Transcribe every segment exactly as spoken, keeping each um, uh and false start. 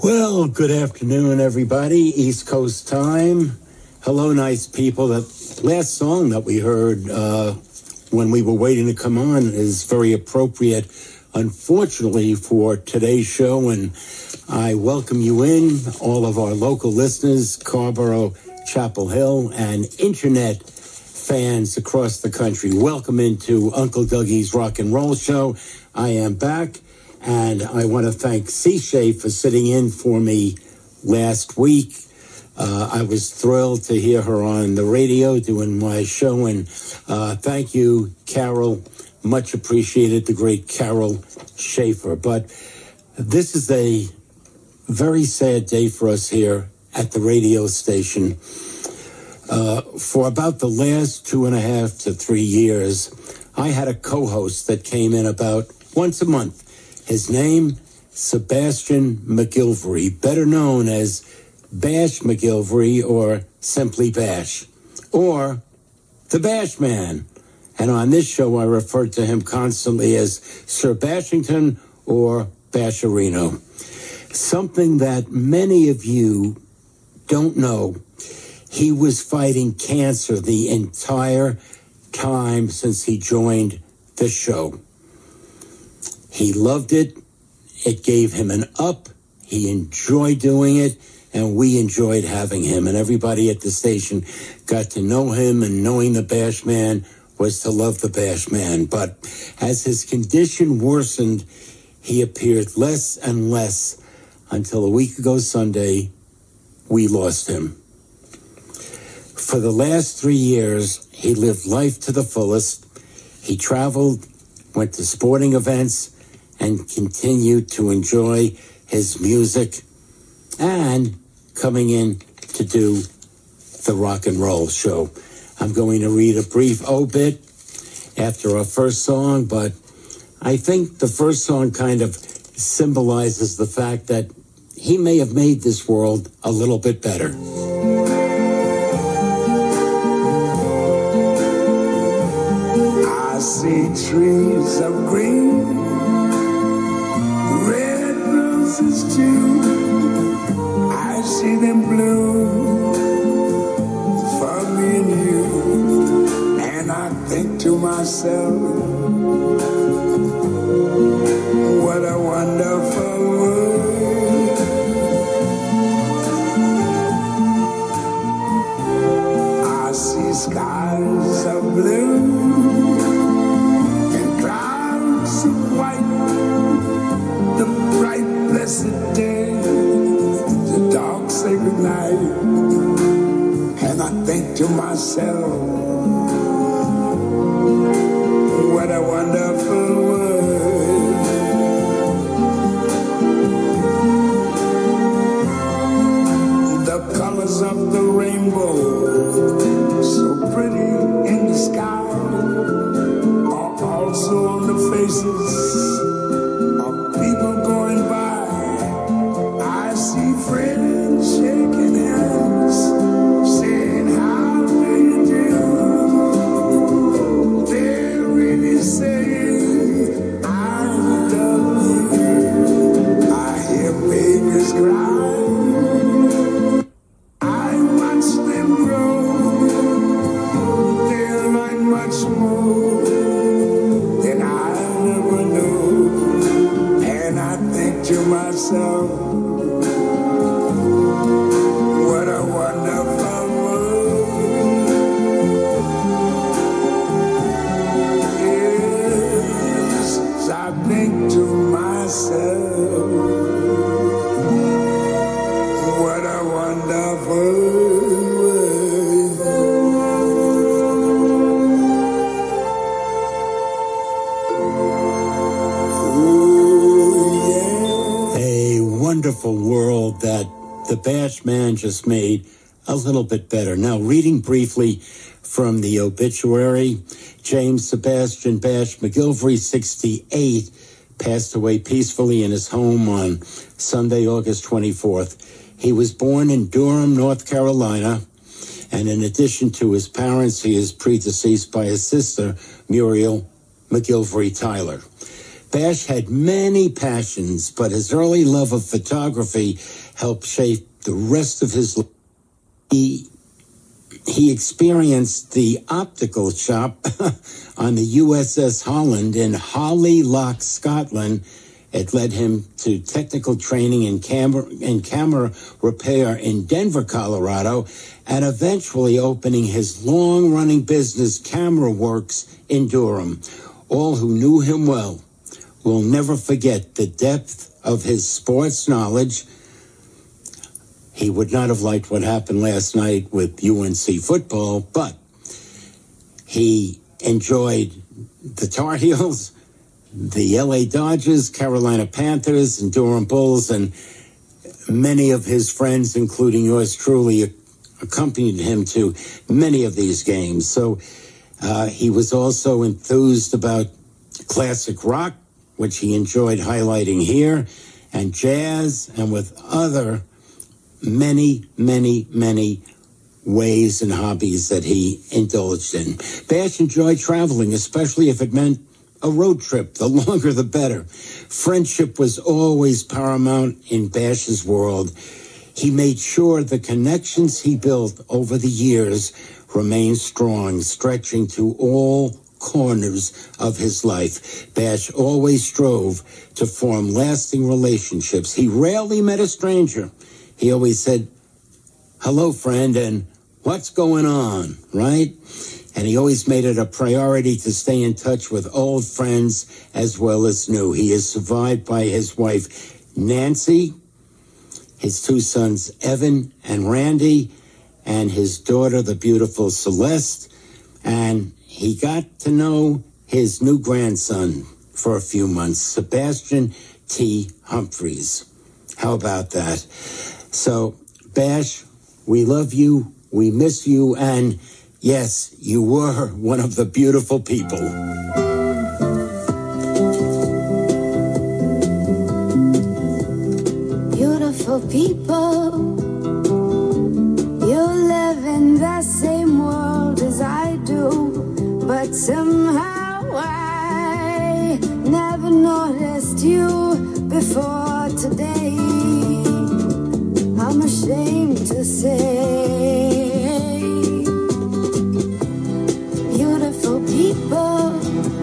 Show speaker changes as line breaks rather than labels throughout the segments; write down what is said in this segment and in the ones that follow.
Well, good afternoon, everybody. East Coast time. Hello, nice people. That last song that we heard uh, when we were waiting to come on is very appropriate, unfortunately, for today's show. And I welcome you in, all of our local listeners, Scarborough, Chapel Hill, and internet fans across the country. Welcome into Uncle Dougie's Rock and Roll Show. I am back. And I want to thank C-Shay for sitting in for me last week. Uh, I was thrilled to hear her on the radio doing my show. And uh, thank you, Carol. Much appreciated, the great Carol Schaefer. But this is a very sad day for us here at the radio station. Uh, for about the last two and a half to three years, I had a co-host that came in about once a month. His name, Sebastian McGilvery, better known as Bash McGilvery or simply Bash, or the Bash Man. And on this show, I referred to him constantly as Sir Bashington or Basharino. Something that many of you don't know, he was fighting cancer the entire time since he joined the show. He loved it. It gave him an up. He enjoyed doing it, and we enjoyed having him. And everybody at the station got to know him, and knowing the Bash Man was to love the Bash Man. But as his condition worsened, he appeared less and less until a week ago Sunday, we lost him. For the last three years, he lived life to the fullest. He traveled, went to sporting events, and continued to enjoy his music and coming in to do the rock and roll show. I'm going to read a brief obit after our first song, but I think the first song kind of symbolizes the fact that he may have made this world a little bit better.
I see trees of green, too. I see them bloom for me and you, and I think to myself, what a wonderful world. I see skies of blue and clouds of white, the bright blessed day, the dark sacred night, and I think to myself, what a wonderful world. The colors of the rainbow, so pretty in the sky, are also on the faces of people going by. Friends shaking hands, saying, how do you do? They're really saying, I love you. I hear babies cry. I watch them grow. They're like much more than I ever knew. And I think to myself,
world that the Bash Man just made a little bit better. Now, reading briefly from the obituary, James Sebastian Bash McGilvery, sixty-eight, passed away peacefully in his home on Sunday, August twenty-fourth. He was born in Durham, North Carolina, and in addition to his parents, he is predeceased by his sister, Muriel McGilvery Tyler. Bash had many passions, but his early love of photography helped shape the rest of his life. He, he experienced the optical shop on the U S S Holland in Holyloch, Scotland. It led him to technical training in camera, in camera repair in Denver, Colorado, and eventually opening his long-running business, Camera Works, in Durham. All who knew him well will never forget the depth of his sports knowledge. He would not have liked what happened last night with U N C football, but he enjoyed the Tar Heels, the L A Dodgers, Carolina Panthers, and Durham Bulls, and many of his friends, including yours truly, accompanied him to many of these games. So uh, he was also enthused about classic rock, which he enjoyed highlighting here, and jazz, and with other many, many, many ways and hobbies that he indulged in. Bash enjoyed traveling, especially if it meant a road trip. The longer, the better. Friendship was always paramount in Bash's world. He made sure the connections he built over the years remained strong, stretching to all corners of his life. Bash always strove to form lasting relationships. He rarely met a stranger. He always said, "Hello, friend," and "What's going on?" Right? And he always made it a priority to stay in touch with old friends as well as new. He is survived by his wife, Nancy, his two sons, Evan and Randy, and his daughter, the beautiful Celeste. And he got to know his new grandson for a few months, Sebastian T. Humphreys. How about that? So, Bash, we love you, we miss you, and yes, you were one of the beautiful people.
Beautiful people, you live in the same world as I do, but somehow I never noticed you before today. I'm ashamed to say, beautiful people,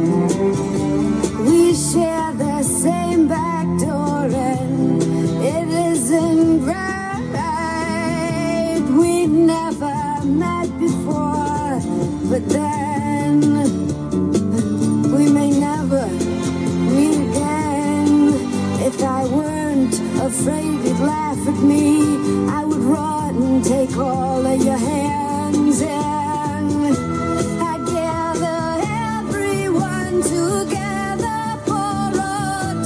we share the same back door, and it isn't right. We never met before, but then we may never meet again. If I weren't afraid you'd laugh at me, I would run and take all of your hands, and I'd gather everyone together for a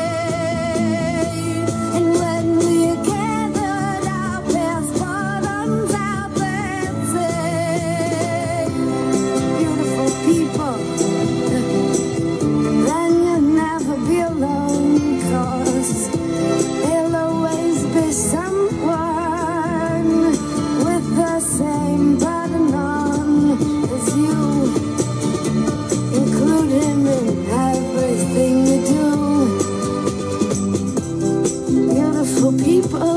day. And when we're gathered, our best bottoms out, let's say, beautiful people, then you'll never be alone, 'cause there'll always be someone with the same button on as you. Include him in everything you do. Beautiful people,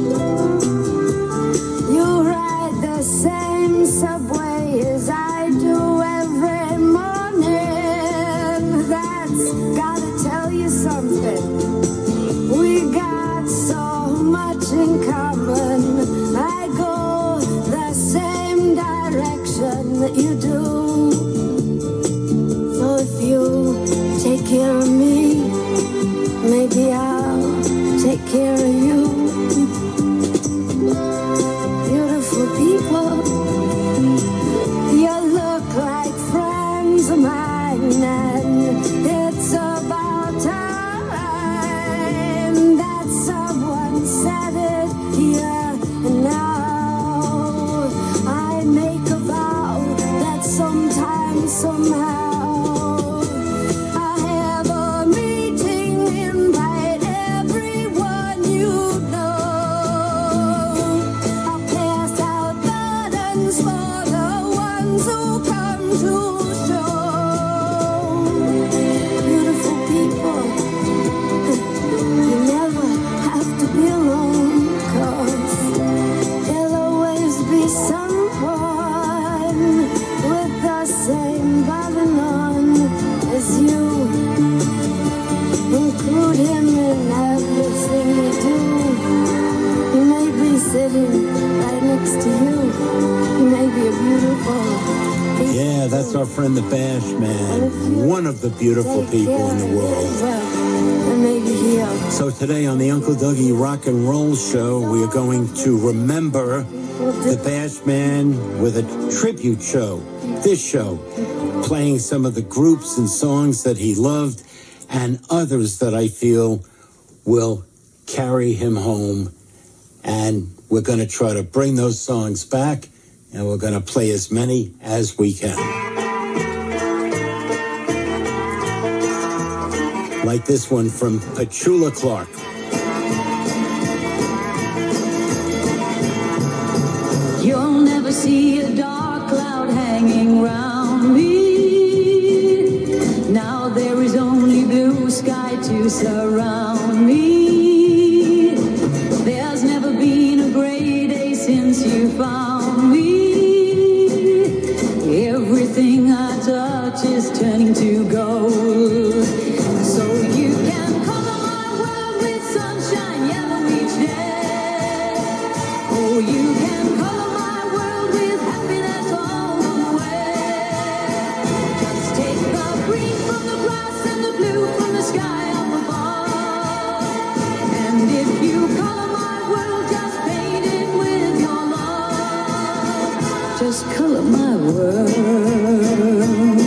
you ride the same subway as I do every morning. That's gotta tell you something. We got so much in common. I go the same direction that you do. So if you take care of me, maybe I'll take care of you. Beautiful people, you look like friends of mine, and it's about time that someone said it here. put him right next to you. He may be a beautiful.
Yeah, that's our friend the Bash Man, one of the beautiful people in the world.
And maybe he'll.
So today on the Uncle Dougie Rock and Roll Show, we are going to remember the Bash Man with a tribute show. This show, playing some of the groups and songs that he loved and others that I feel will carry him home. And we're going to try to bring those songs back, and we're going to play as many as we can. Like this one from Petula Clark.
You'll never see a dark cloud hanging round me. Now there is only blue sky to surround me. There's never been a gray day since you found me. Everything I touch is turning to gold. So you can color my world with sunshine yellow each day. Oh, you can color my world with happiness all the way. Just take the green from the grass and the blue from the sky up above. And if you color my world, just paint it with your love. Just color my world.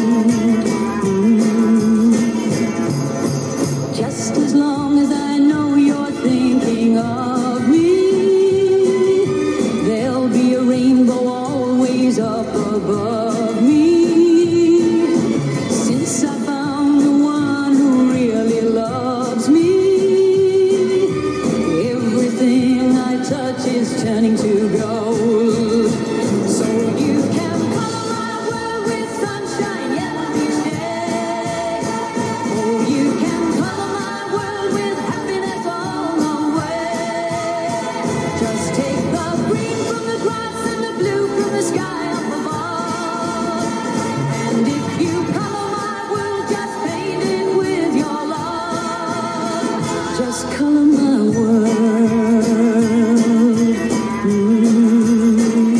Just as long as I know you're thinking of me, there'll be a rainbow always up above me. Since I found the one who really loves me, everything I touch is turning to gold. So you can color my world with sunshine yellow each day. Oh, you can color my world with happiness all the way. Just take the green from the grass and the blue from the sky up above. And if you color my world, just paint it with your love. Just color my world. Mm.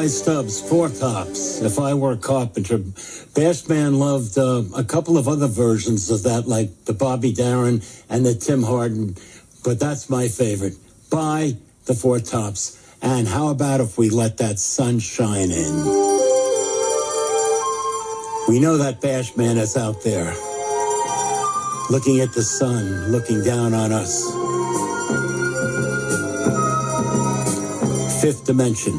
Guy Stubbs, Four Tops, If I Were a Carpenter. Bashman loved uh, a couple of other versions of that, like the Bobby Darin and the Tim Hardin, but that's my favorite. By the Four Tops. And how about if we let that sun shine in? We know that Bashman is out there, looking at the sun, looking down on us. Fifth Dimension.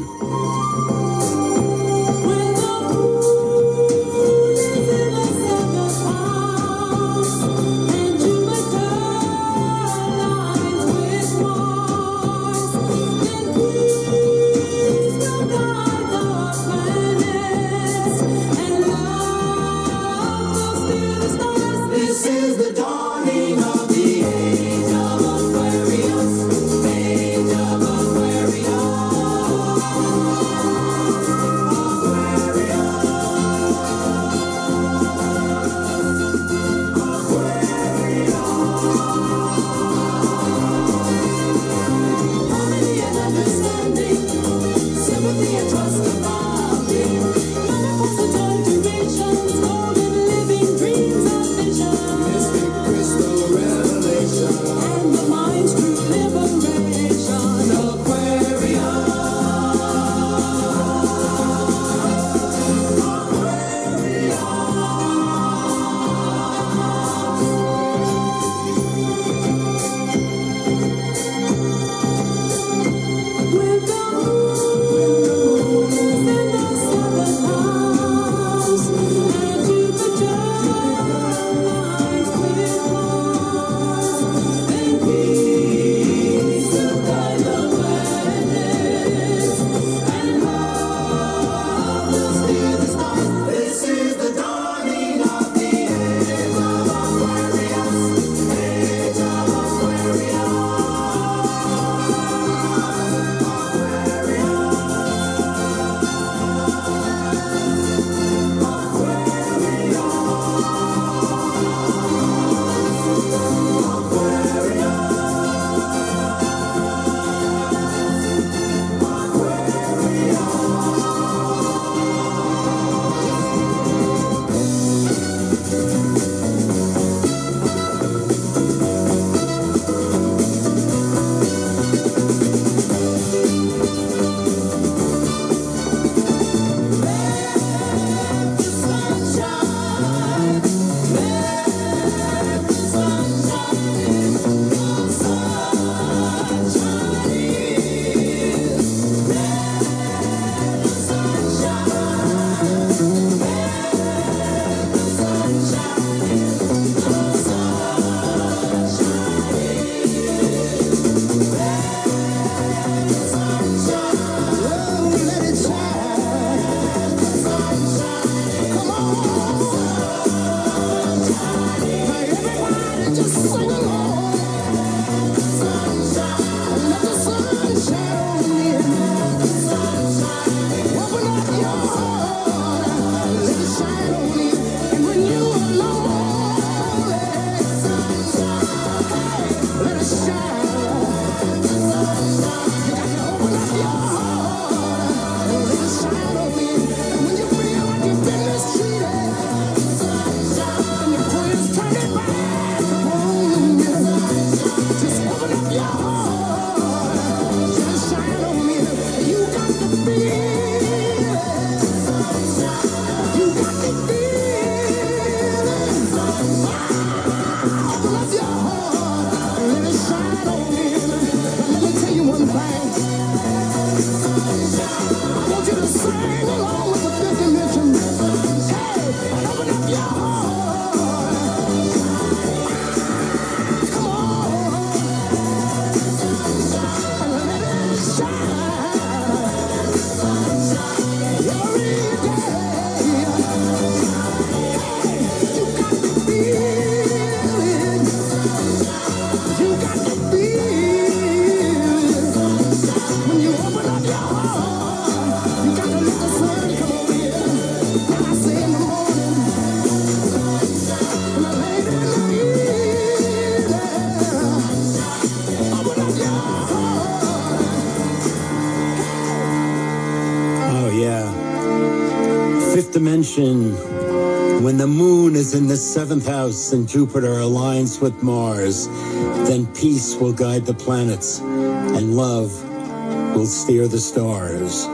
Constellation. When the moon is in the seventh house and Jupiter aligns with Mars, then peace will guide the planets and love will steer the stars.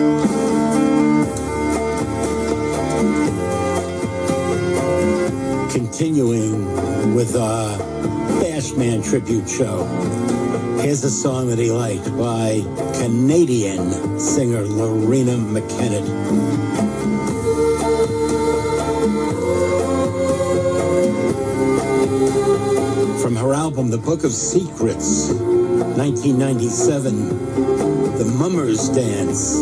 Continuing with a Bashman tribute show. Here's a song that he liked by Canadian singer Lorena McKennitt. From her album, The Book of Secrets, nineteen ninety-seven, The Mummers Dance.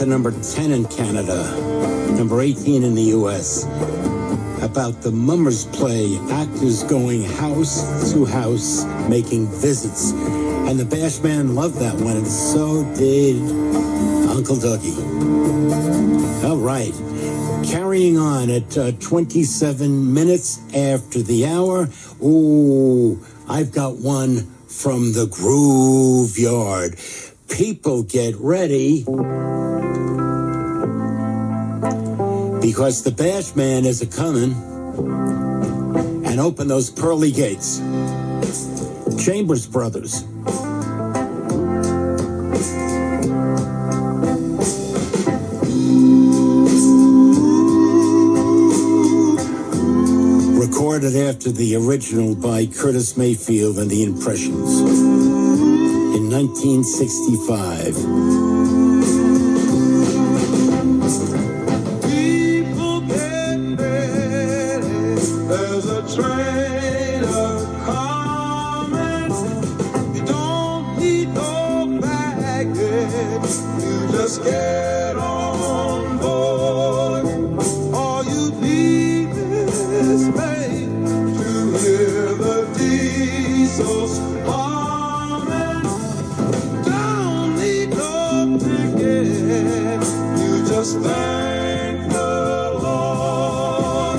to number ten in Canada, number eighteen in the U S About the Mummers play, actors going house to house making visits. And the Bash Man loved that one, and so did Uncle Dougie. All right. Carrying on at uh, twenty-seven minutes after the hour. Ooh, I've got one from the Groove Yard. People get ready, because the Bash Man is a-coming, and open those pearly gates. Chambers Brothers. Recorded after the original by Curtis Mayfield and the Impressions in nineteen sixty-five.
People get ready, there's a train a-coming. You don't need no baggage, you just get on board. All you need is faith to hear the diesels humming. Don't need no ticket, you just thank the Lord.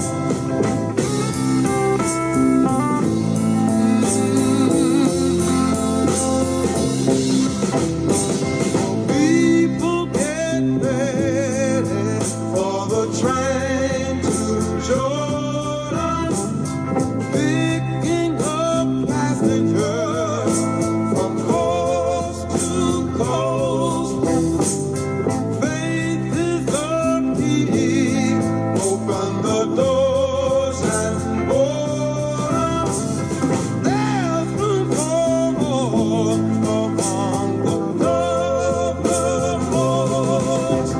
People get ready for the train to Jordan, picking up passengers from coast to coast. Faith is the key, open the doors and order. There's room for more among the lovermost.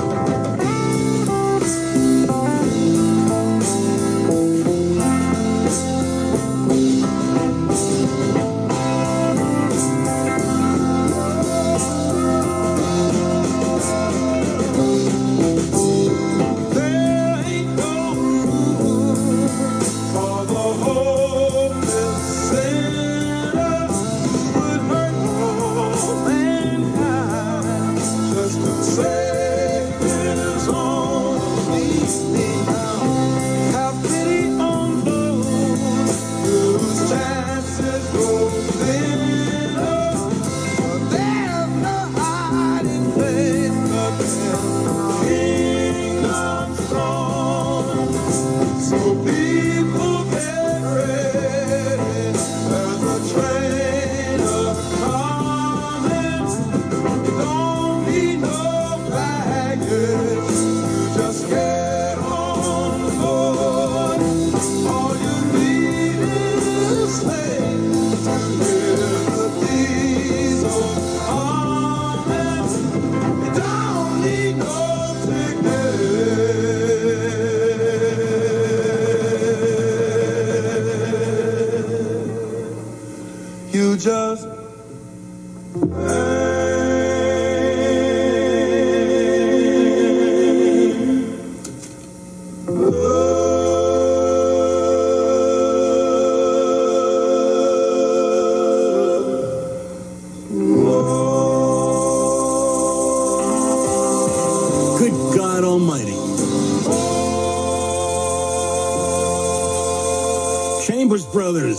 There ain't no room for the hopeless sinner who would hurt all mankind just to save his own. Leave me now, have pity on those whose chances grow thinner. But there's no hiding place but the kingdom's throne. So people get ready, there's a train a-coming. You don't need no baggage, you just get on board. All you need is faith to hear the diesel humming. You don't need no ticket, you just
Good God Almighty. Chambers Brothers.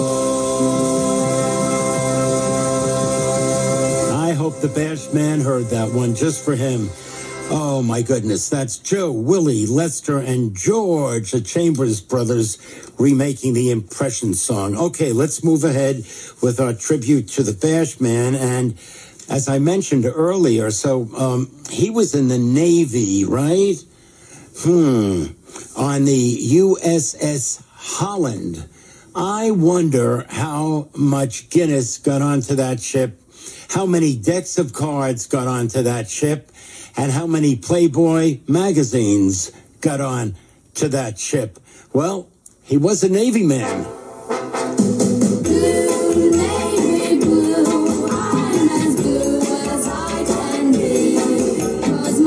I hope the Bash Man heard that one just for him. Oh my goodness, that's Joe, Willie, Lester, and George, the Chambers Brothers, remaking the Impression song. Okay, let's move ahead with our tribute to the Bash Man. And as I mentioned earlier, so um, he was in the Navy, right? Hmm. On the U S S Holland. I wonder how much Guinness got onto that ship, how many decks of cards got onto that ship, and how many Playboy magazines got on to that ship. Well, he was a Navy man.
Blue, navy blue, I'm as blue as I can be. 'Cause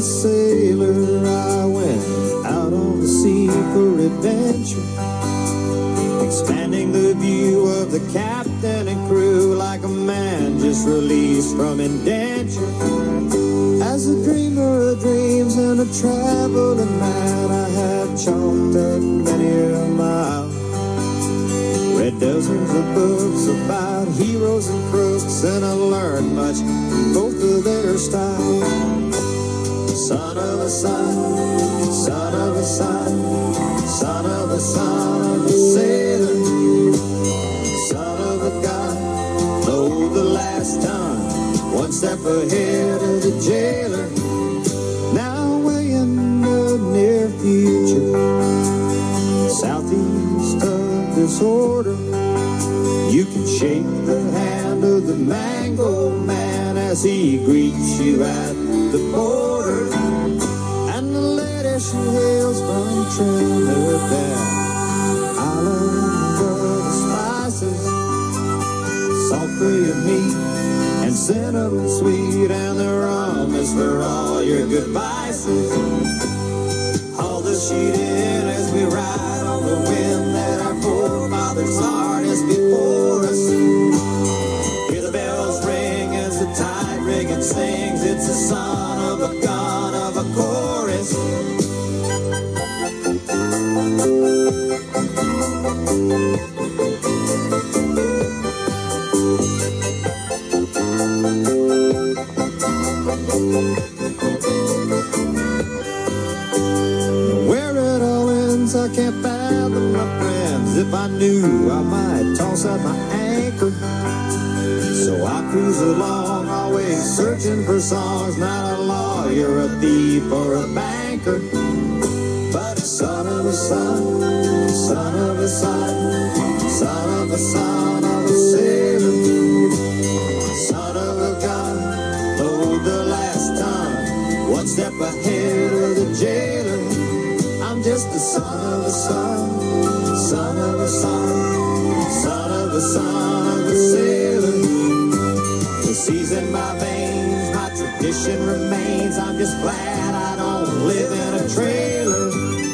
sailor, I went out on the sea for adventure, expanding the view of the captain and crew like a man just released from indenture. As a dreamer of dreams and a traveling man, I have chalked up many a mile, read dozens of books about heroes and crooks, and I learned much from both of their style. Son of a son, son of a son, son of a son of a sailor, son of a god, load the last ton, one step ahead of the jailer. Now way in the near future, southeast of disorder, you can shake the hand of the mango man as he greets you at the border. And the lady she hails from Trinidad, island of the spices, salt for your meat and cinnamon sweet, and the rum is for all your good vices. Haul the sheet in as we ride on the wind that our forefathers harnessed before us. Hear the bells ring as the tide rig and sings. It's the son of a gun of a chorus. Where it all ends, I can't fathom, my friends. If I knew, I might toss out my anchor. So I cruise along, always searching for songs. Not a lawyer, a thief, or a banker, but a son of a son, son of a son, son of a son of a sailor, son of a god, load the last ton, one step ahead of the jailer. I'm just a son of a son, son of a son, son of a son of a sailor. The seas in my veins, my tradition remains. I'm just glad I don't live in a trailer.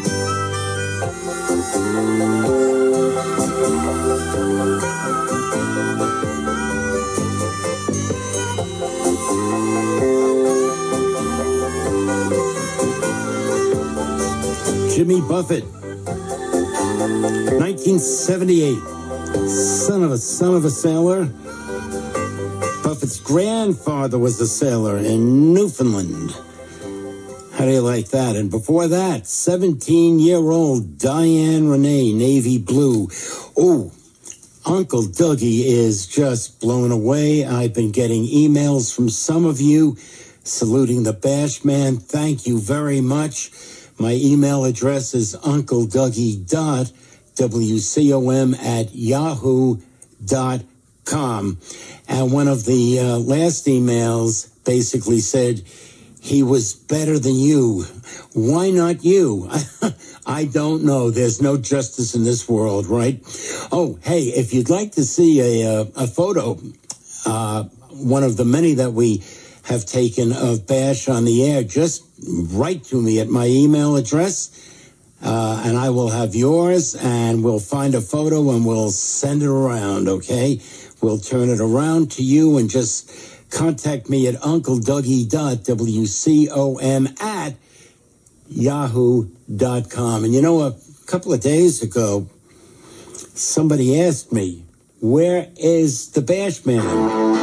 Jimmy Buffett, nineteen seventy-eight. Son of a son of a sailor. Buffett's grandfather was a sailor in Newfoundland. How do you like that? And before that, seventeen-year-old Diane Renee, Navy Blue. Oh, Uncle Dougie is just blown away. I've been getting emails from some of you saluting the Bash Man. Thank you very much. My email address is uncledougie dot W C O M at yahoo dot com. And one of the uh, last emails basically said, he was better than you. Why not you? I don't know. There's no justice in this world, right? Oh, hey, if you'd like to see a, a, a photo, uh, one of the many that we have taken of Bash on the air, just write to me at my email address, uh, and I will have yours, and we'll find a photo and we'll send it around, okay? We'll turn it around to you, and just contact me at uncledougie dot W C O M at yahoo dot com. And you know, a couple of days ago, somebody asked me, where is the Bash Man?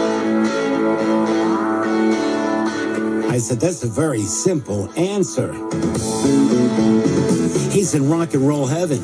I said, that's a very simple answer. He's in rock and roll heaven.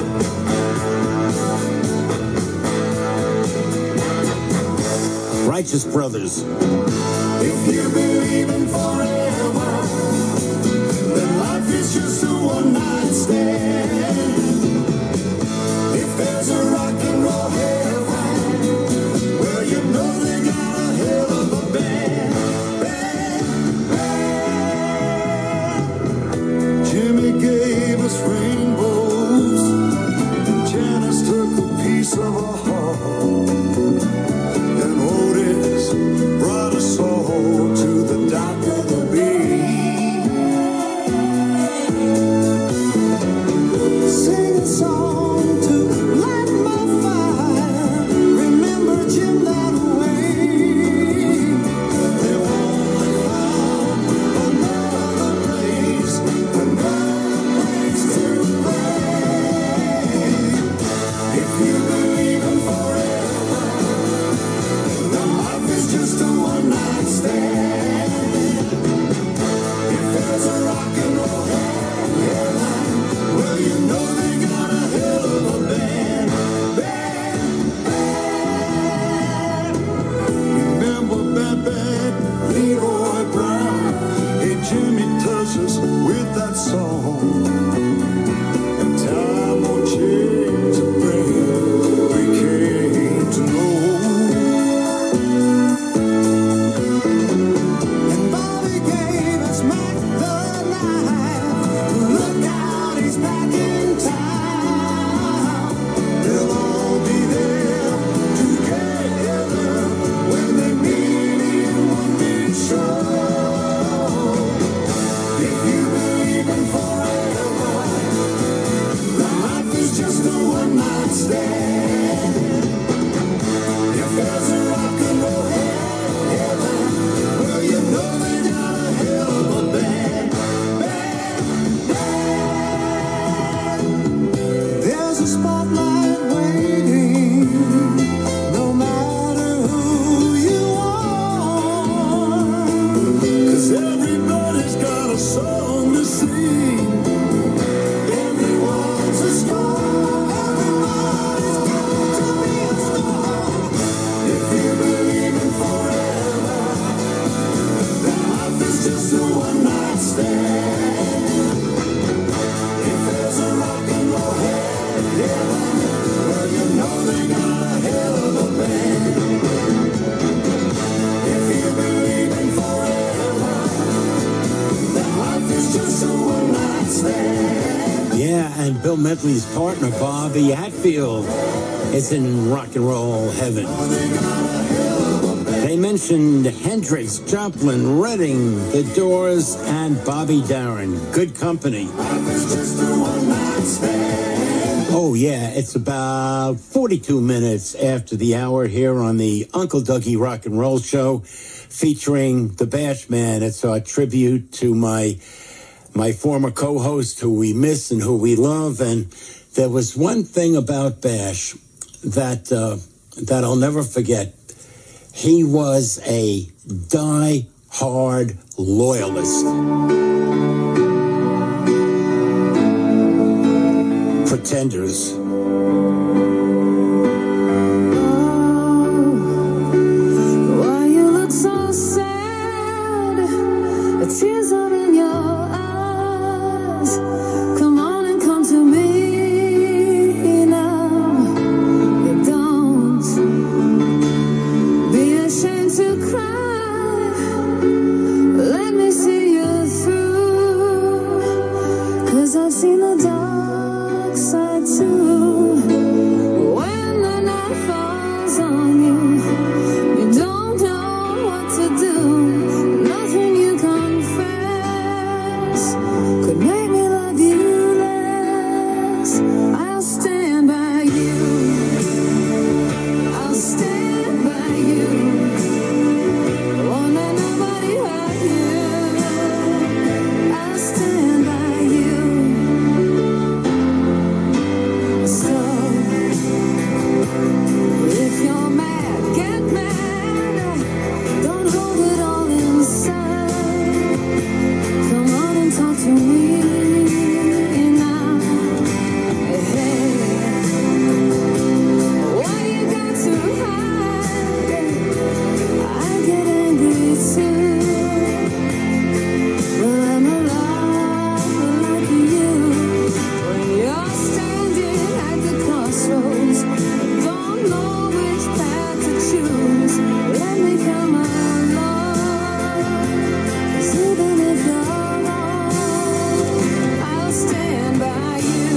Righteous Brothers.
If you believe in forever, then life is just a one-night stand. If there's a rock and roll heaven, well, you know they got a hell of a band. Band, band. Jimmy gave us rainbows, and Janice took a piece of a heart. Brought us all to the scene. Everyone's a star. Everybody's got to be a star. If you believe in forever, then life is just a one-night stand. If there's a rock and roll heaven, well, you know they got a hell of a band. If you believe in forever, then life is just a one-night stand.
Yeah, and Bill Medley's partner, Bobby Hatfield, is in rock and roll heaven. They mentioned Hendrix, Joplin, Redding, The Doors, and Bobby Darin. Good company.
Life is just a one-night stand.
Oh, yeah, it's about forty-two minutes after the hour here on the Uncle Dougie Rock and Roll Show featuring the Bash Man. It's our tribute to my my former co-host who we miss and who we love. And there was one thing about Bash that uh, that I'll never forget. He was a die-hard loyalist. Pretenders.
Why you look so sad? The tears are in your eyes. Come on and come to me now. You don't be ashamed to cry. Let me see you through. 'Cause I've seen the dark side too. When the night falls on you, you don't know what to do. Nothing you confess could make me love you less. I'll stand by you. I'll stand by you. Won't let nobody hurt you. I'll stand by you. So if you're mad, get mad. Don't hold it all inside. Come on and talk to me now. Hey, why you got to hide? I get angry too. Well, I'm alive like you. When you're standing at the crossroads, don't know which path to choose. Let me come along. 'Cause even if you're wrong, I'll stand by you.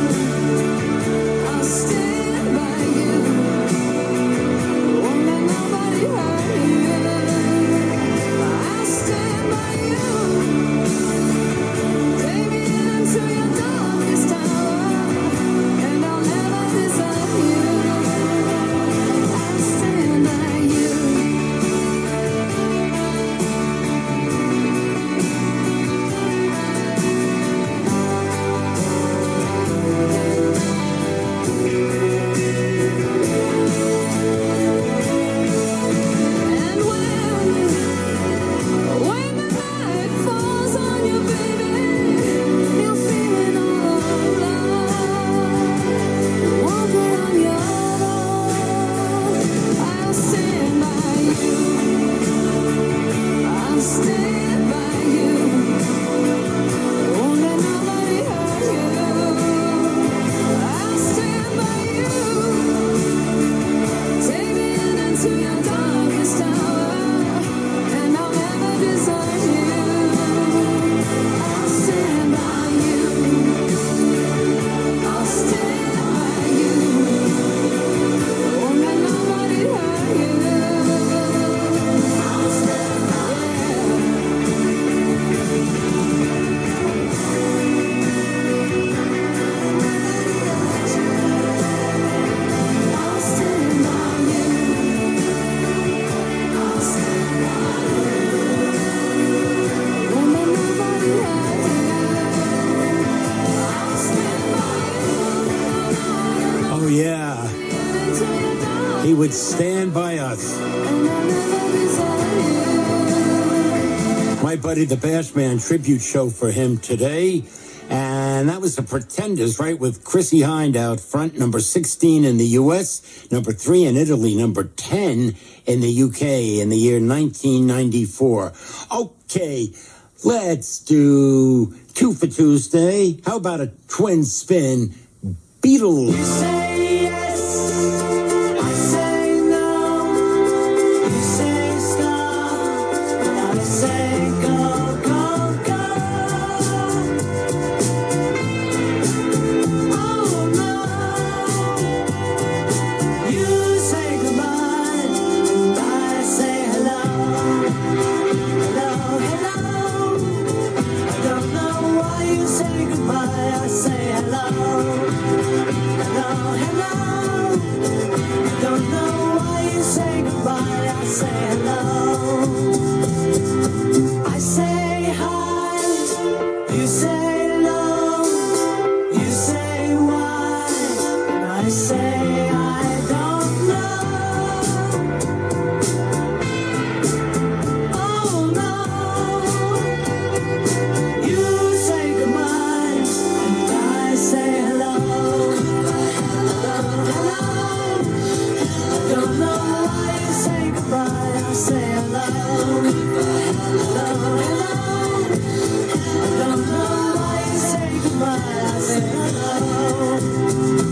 I'll stand by you. Won't let nobody hurt you. I'll stand by you. Take me into your darkest hour, and I'll never desert you. I'll stand by you. And when, when the night falls on you, baby, you're feeling all alone. You won't be on your own. I'll stand by you. I'll stand by you. Won't let nobody hurt you. I'll stand by you. Take me in into your darkest hour, and I'll never desert you. I'll stand by you. I'll stand by you. Won't let nobody hurt you. I'll stand by you. I'll stand by you. I'll stand by you. Won't let nobody hurt you. I'll stand by you.
Oh, yeah.
Into your dark,
He would stand by us.
and I'll never desert you.
My buddy the Bashman tribute show for him today. And that was the Pretenders, right, with Chrissie Hynde out front, number sixteen in the U S, number three in Italy, number ten in the U K in the year nineteen ninety-four. Okay, let's do two for Tuesday. How about a twin spin? Beatles.
You say yes, I say no. You say stop, and I say go, go, go. Oh no, you say goodbye, and I say hello, hello, hello. I don't know why you say goodbye, I say hello. Hello, hello. I don't know why you say goodbye. I say hello. I say hi. You say no. You say why. And I say I don't know. Oh no. You say goodbye. And I say hello. I don't know why you say goodbye, I say hello. Hello, hello. I don't know why you say goodbye, I say hello.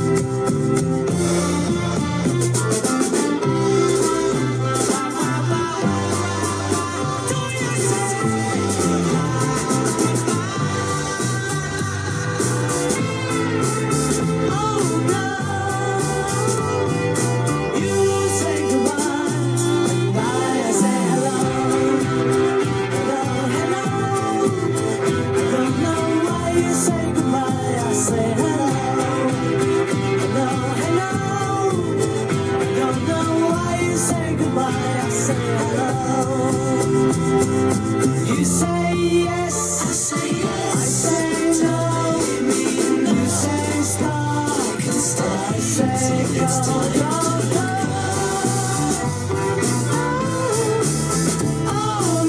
You say yes, I say yes, I say no, you say stop, I say go, go, go. Oh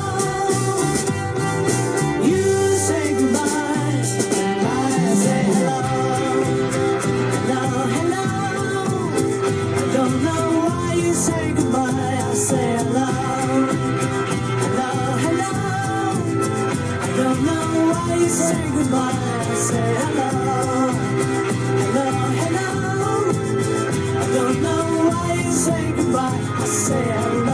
no, you say goodbye, and I say hello, hello, hello. I don't know why you say goodbye, I say hello. You say goodbye, I say hello, hello, hello. I don't know why you say goodbye, I say hello,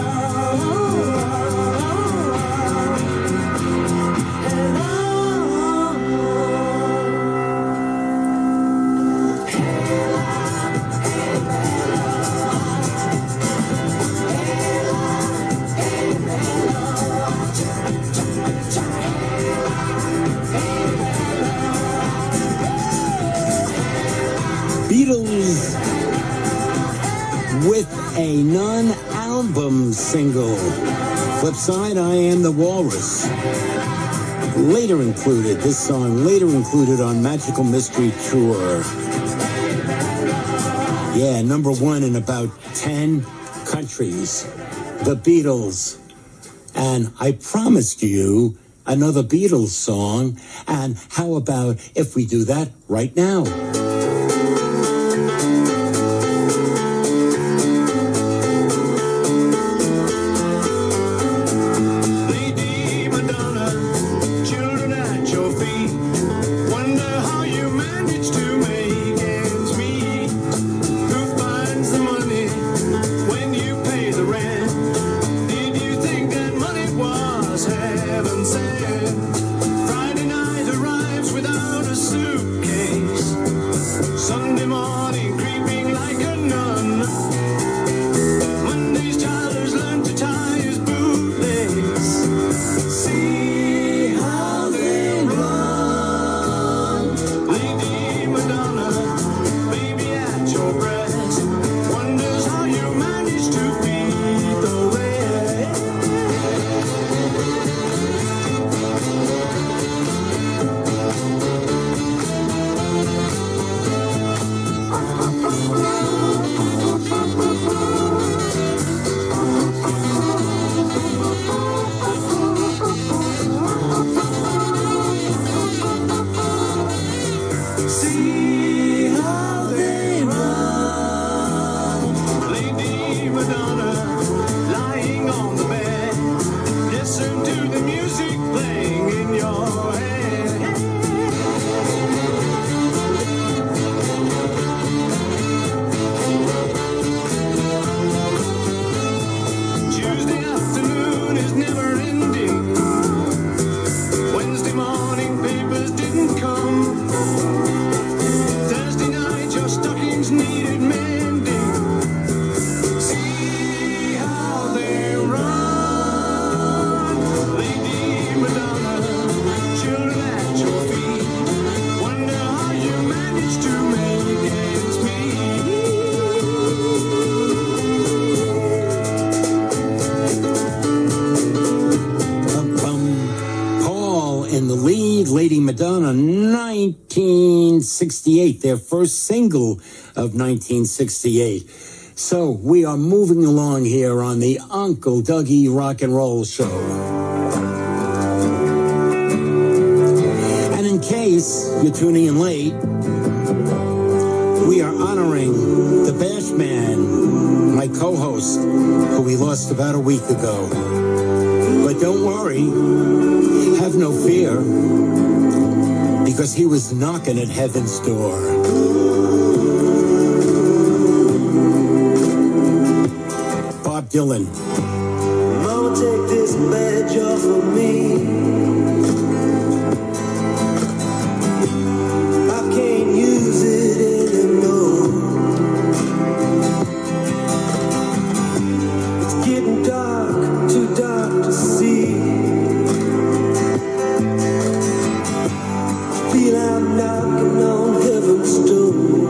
Beatles with a non-album single. Flip side, I Am the Walrus. Later included, this song later included on Magical Mystery Tour. Yeah, number one in about ten countries. The Beatles. And I promised you another Beatles song. And how about if we do that right now?
Friday night arrives without a suitcase.
See how they run. Lady Madonna, lying on the bed. Listen to the music playing in your head. Tuesday afternoon is never ending. Wednesday morning papers didn't come. Thursday night your stockings needed mending. See how they run. Lady Madonna, children at your feet. Wonder how you managed to make ends meet.
Bum, Paul in the lead, Lady Madonna, nineteen sixty-eight, their first single of nineteen sixty-eight. So we are moving along here on the Uncle Dougie Rock and Roll Show. And in case you're tuning in late, we are honoring the Bash Man, my co-host, who we lost about a week ago. But don't worry, have no fear, because he was knocking at heaven's door. Bob Dylan.
Mama, take this badge off of me. I can't use it anymore. It's getting dark, too dark to see. I feel I'm knocking on heaven's door.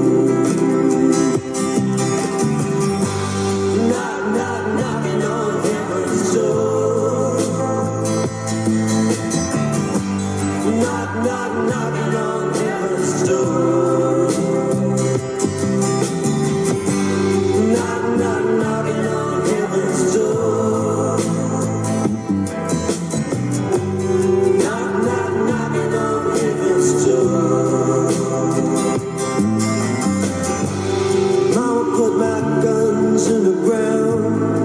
Knock, knock, knocking on heaven's door. Knock, knock, knocking on heaven's door. Knock, knock, knocking on heaven's door. Knock, knock, knocking on heaven's door. Mama put my guns in the ground.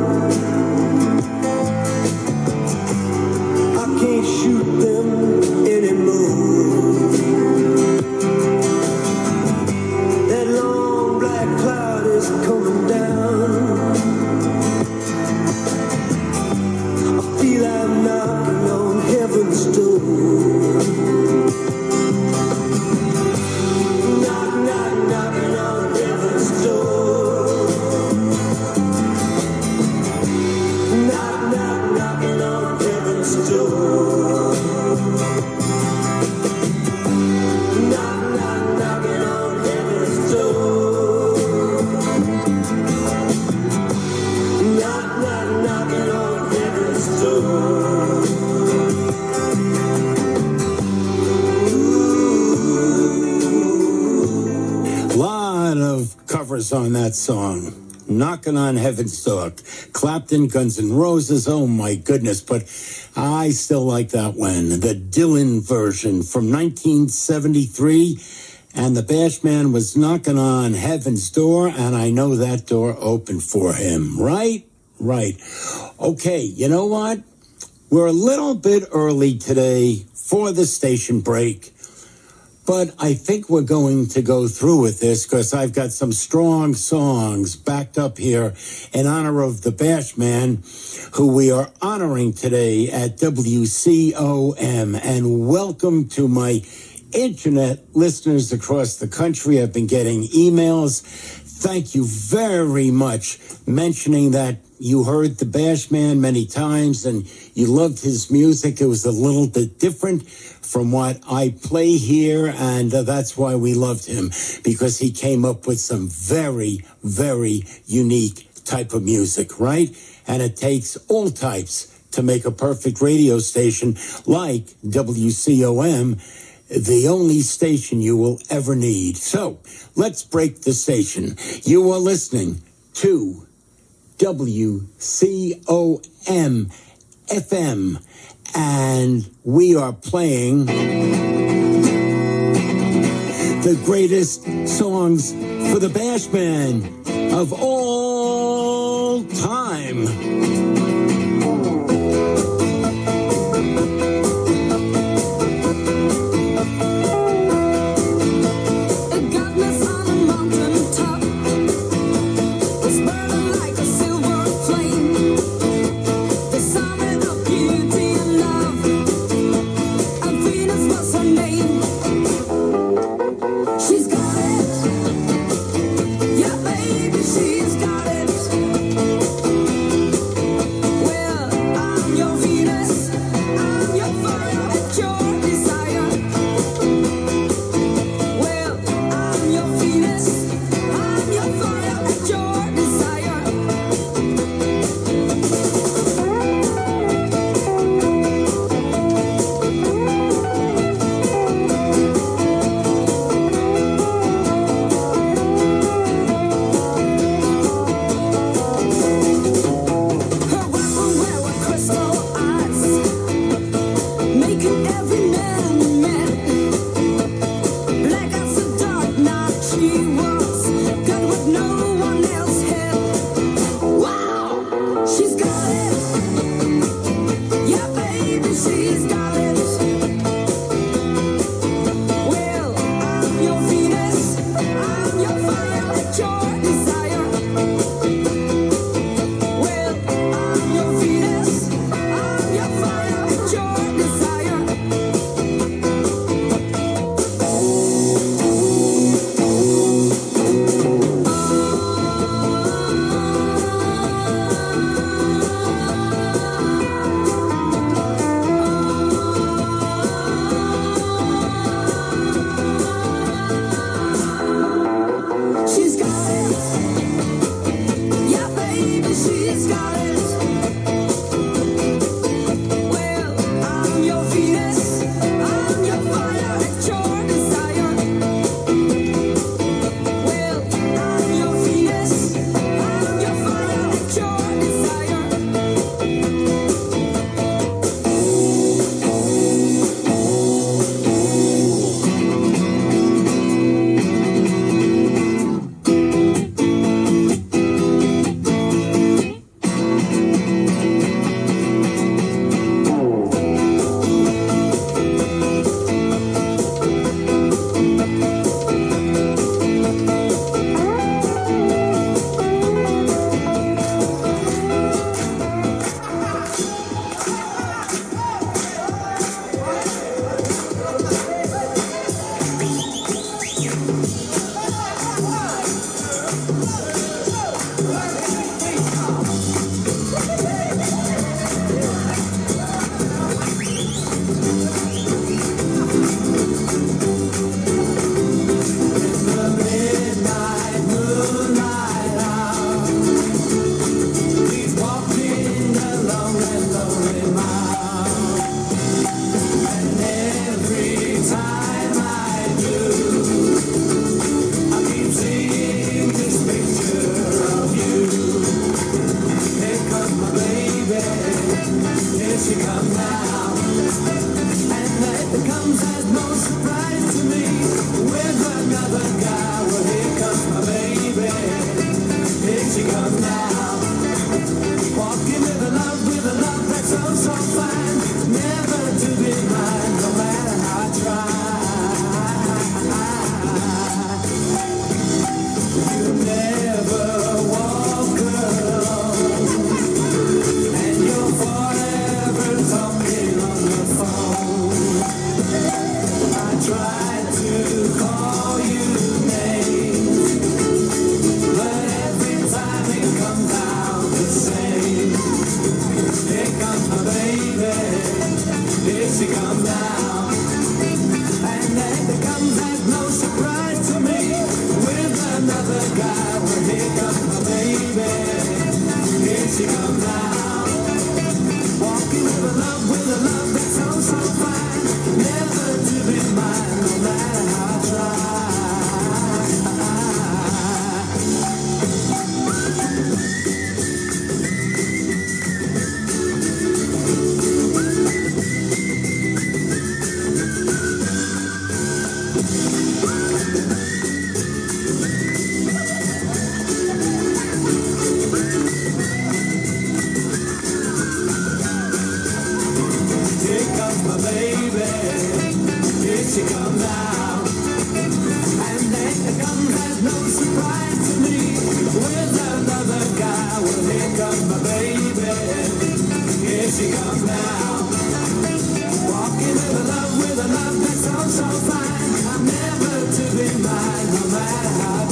I can't shoot them anymore. That long black cloud is coming down. I feel I'm knocking on heaven's door. Knock, knock, knocking on heaven's door. Knock, knock, knocking on heaven's door. Knock, knock, knocking on heaven's door. Knock, knock, knocking on heaven's door.
Lot of covers on that song. Knocking on Heaven's Door. Clapton, Guns N' Roses, oh my goodness, but I still like that one. The Dylan version from nineteen seventy-three, and the Bash Man was knocking on Heaven's Door, and I know that door opened for him, right? Right. Okay, you know what? We're a little bit early today for the station break. But I think we're going to go through with this because I've got some strong songs backed up here in honor of the Bash Man, who we are honoring today at W C O M. And welcome to my internet listeners across the country. I've been getting emails. Thank you very much mentioning that you heard the Bash Man many times and you loved his music. It was a little bit different from what I play here, and uh, that's why we loved him, because he came up with some very, very unique type of music, right? And it takes all types to make a perfect radio station like W C O M, the only station you will ever need. So let's break the station. You are listening to W C O M F M, and we are playing the greatest songs for the Bash Band of all time.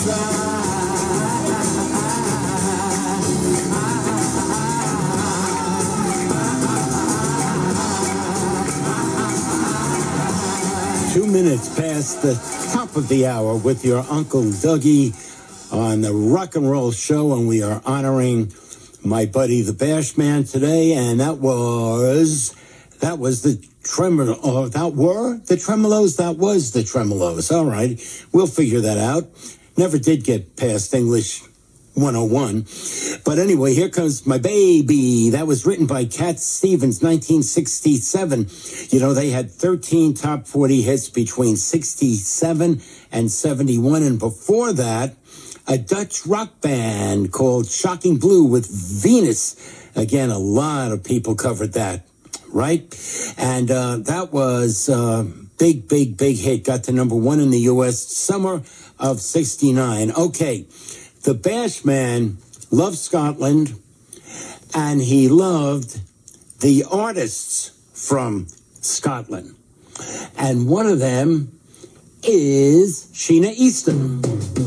Two minutes past the top of the hour with your Uncle Dougie on the Rock and Roll Show, and we are honoring my buddy the Bash Man today, and that was that was the tremolo. Oh, that were the tremolos. That was the tremolos. All right, we'll figure that out. Never did get past English one oh one. But anyway, here comes my baby. That was written by Cat Stevens, nineteen sixty-seven. You know, they had thirteen top forty hits between sixty-seven and seventy-one. And before that, a Dutch rock band called Shocking Blue with Venus. Again, a lot of people covered that, right? And uh, that was a big, big, big hit. Got to number one in the U S summer of sixty-nine. Okay. The Bash Man loved Scotland, and he loved the artists from Scotland. And one of them is Sheena Easton.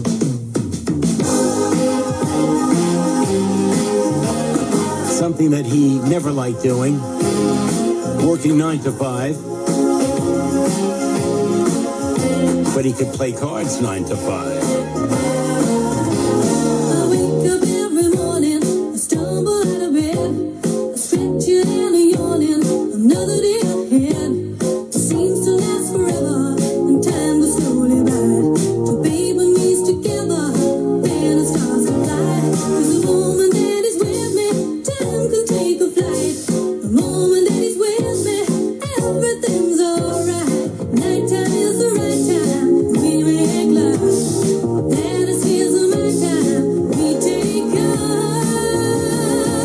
Something that he never liked doing, working nine to five. But he could play cards nine to five.
Another day ahead seems to last forever, and time goes slowly by. Two baby meets together, then the stars collide. 'Cause the moment that is with me, time can take a flight. The moment that is with me, everything's alright. Nighttime is the right time, we make love. Then it's here's my time, we take off.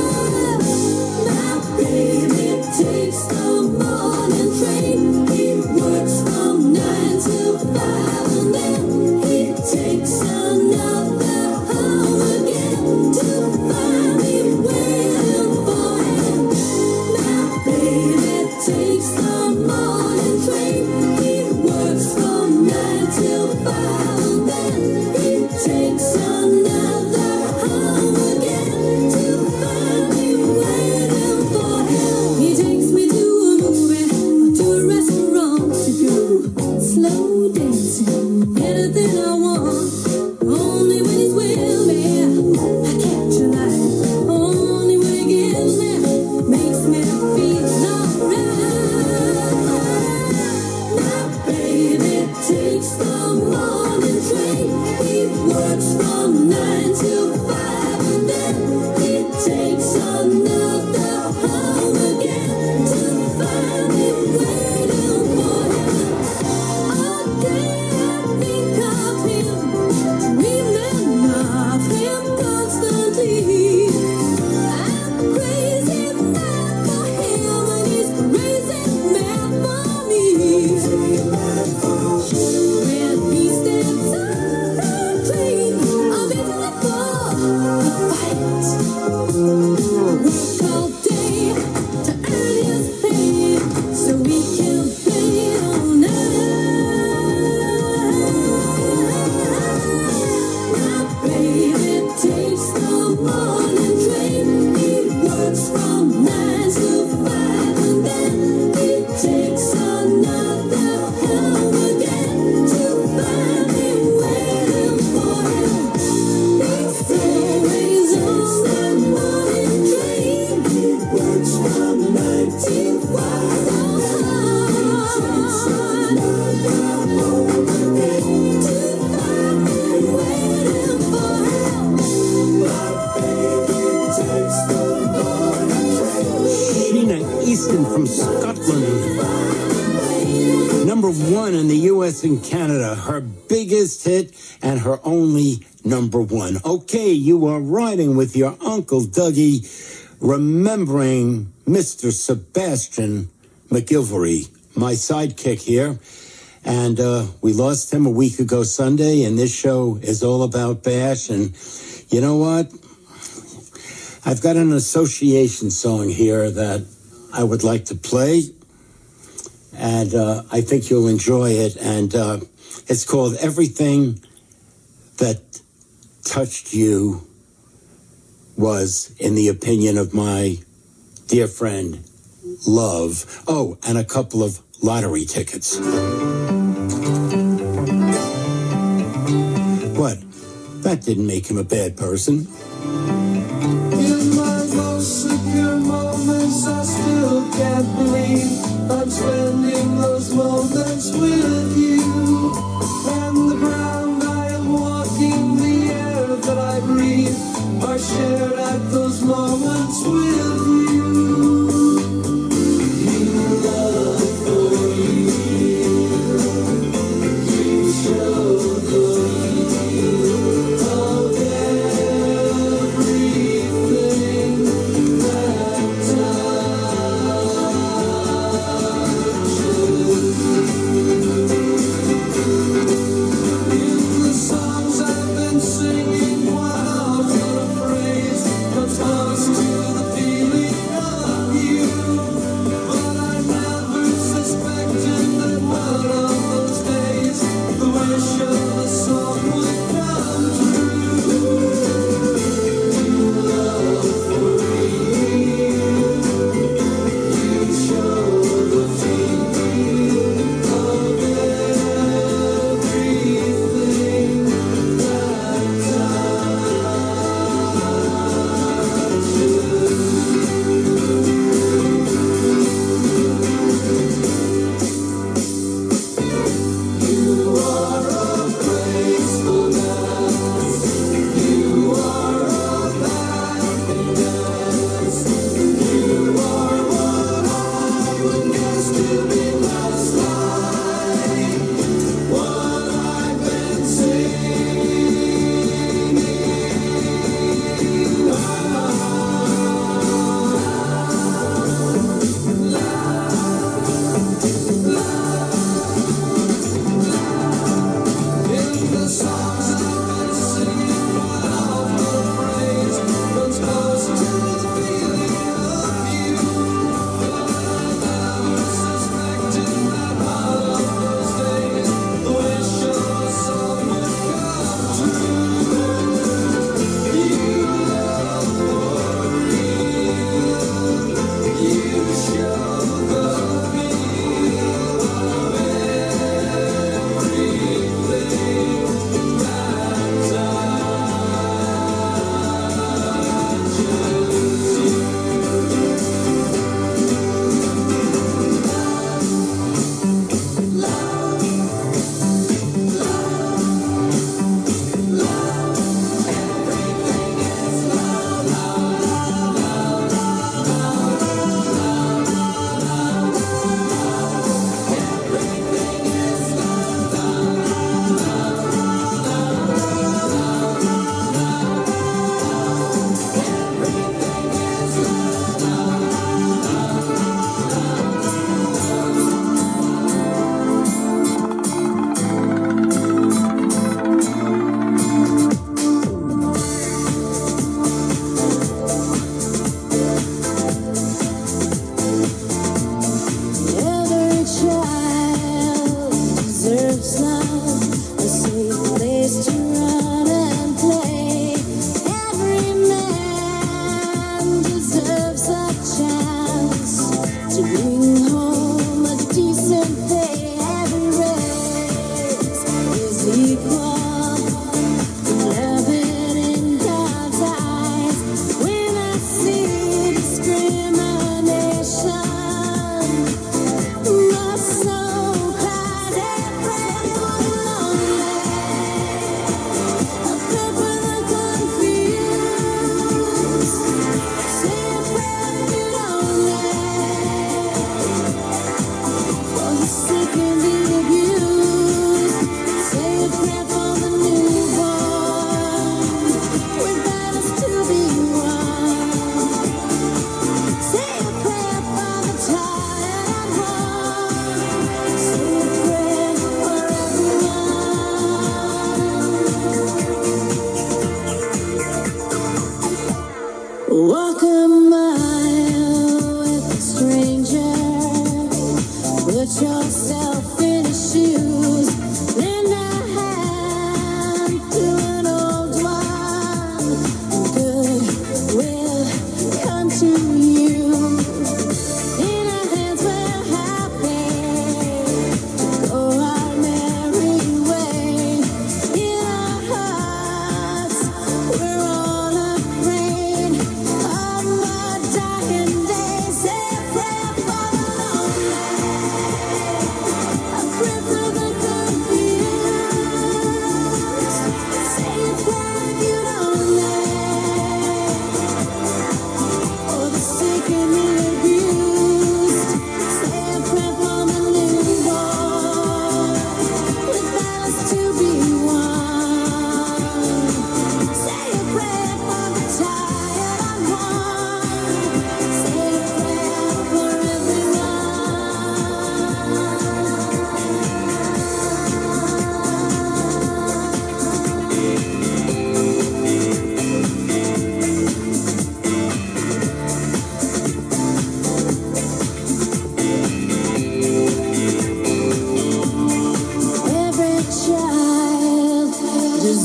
My baby takes the morning train. He works from nine till five, and then he takes another home again to find me waiting for him. My baby takes the morning train. He works from nine till five, and then he takes another home again to find me waiting for him. He takes me to a movie or to a restaurant to go slow dancing, anything I want. Only when he's with me, I catch a light. Only when he gives me, makes me feel alright. My baby takes the morning train. He works from nine till five, and then he takes another home again to find me waiting for him. All day I think of him, dreaming of him constantly. I'm crazy mad for him, and he's crazy mad for me. When he steps on the train, I'm in the for a fight. Work all day to earn his pay, so we can play all night. My baby takes the morning train. He works from nine to five, and then he takes another home again to find me waiting for him. He's always on that morning train. He works from nine to five, he takes another home again to find me waiting for him. My baby takes the morning train.
Sheena Easton from Scotland. Number one in the U S and Canada. Her biggest hit and her only number one. Okay, you are riding with your Uncle Dougie, remembering Mister Sebastian McGilvery, my sidekick here. And uh, we lost him a week ago Sunday, and this show is all about Bash. And you know what? I've got an association song here that I would like to play, and uh, I think you'll enjoy it. And uh, it's called Everything that touched you was, in the opinion of my dear friend, love. Oh, and a couple of lottery tickets. What? That didn't make him a bad person.
In my most secure moments, I still can't believe I'm spending those moments with you. And the ground I am walking, the air that I breathe, are shared at those moments with you. You love for you, you show for you, oh yeah.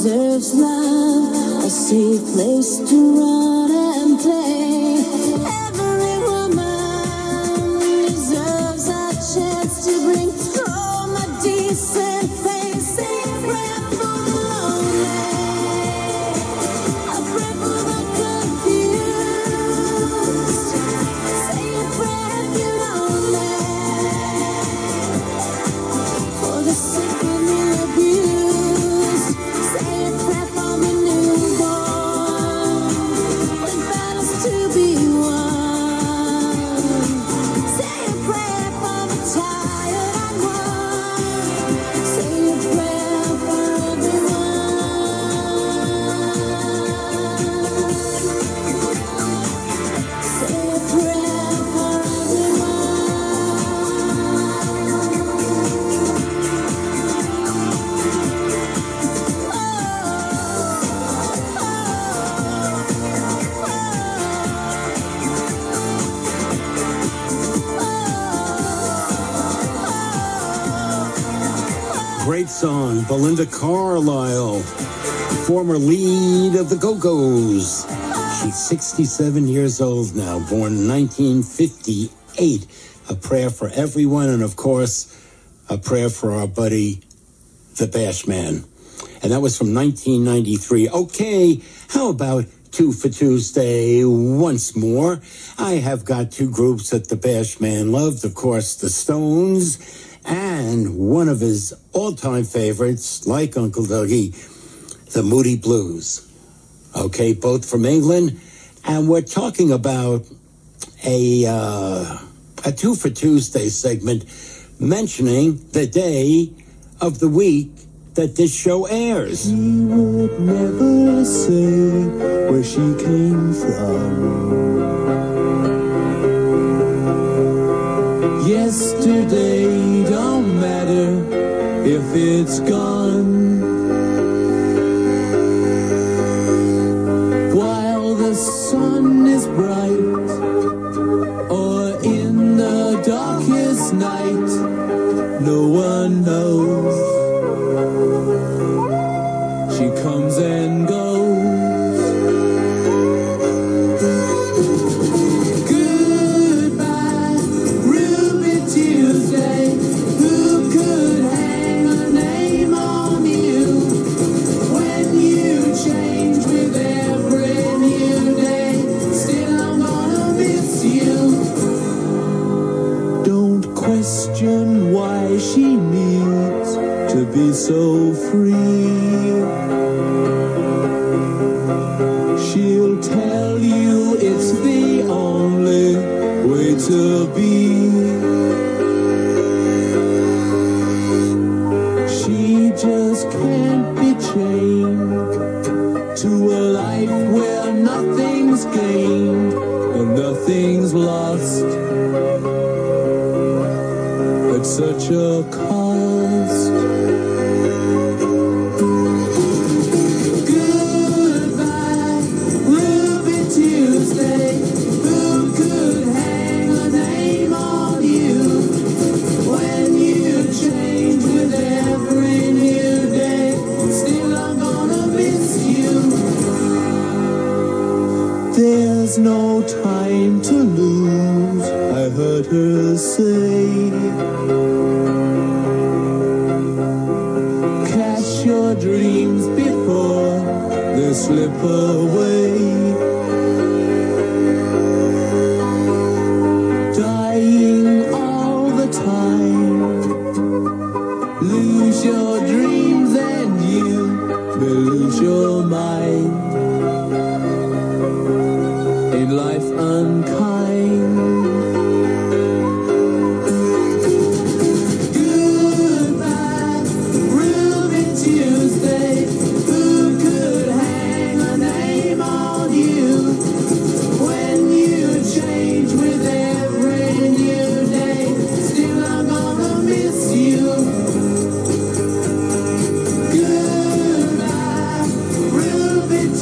deserves love, a safe place to run and play. Every woman deserves a chance to bring home a decent face. Say a prayer for the lonely, a prayer for the confused. Say a prayer if you're lonely, for the sick and the abused. Say a prayer for the newborn, with battles to be won. Say a prayer for the tired and worn. Say a prayer for everyone. Say a prayer for
Great song, Belinda Carlisle, former lead of the Go-Go's. She's sixty-seven years old now, born in nineteen fifty-eight. A prayer for everyone, and of course, a prayer for our buddy, the Bash Man. And that was from nineteen ninety-three. Okay, how about Two for Tuesday once more? I have got two groups that the Bash Man loved, of course, the Stones, and one of his all-time favorites, like Uncle Dougie, the Moody Blues. Okay, both from England, and we're talking about a uh, a Two for Tuesday segment mentioning the day of the week that this show airs.
She would never say where she came from. Yesterday don't matter if it's gone. While the sun is bright, or in the darkest night, no one knows. She comes and goes. Goodbye, Ruby Tuesday. Who could hang a name on you when you change with every new day? Still, I'm gonna miss you. Don't question why she needs to be so free. She'll tell you it's the only way to be. She just can't be chained to a life where nothing's gained and nothing's lost at such a cost. Goodbye, Ruby Tuesday. Who could hang a name on you when you change with every new day? Still, I'm gonna miss you. There's no time to lose, I heard her say. Cash your dreams before they slip away. Dying all the time. Lose your dreams and you may lose your mind. Ain't life unkind? Goodbye, Ruby Tuesday. Who could hang a name on you when you change with every new day? Still, I'm gonna miss you. Goodbye, Ruby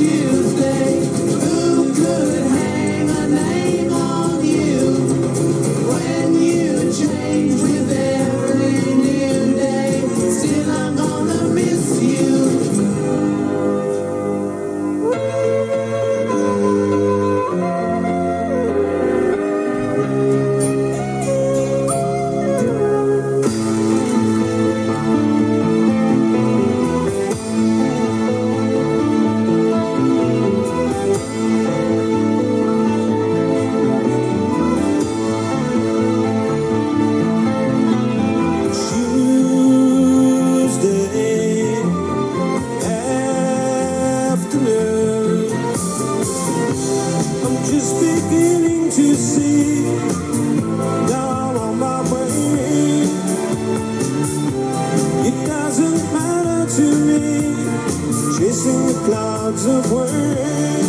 clouds of rain.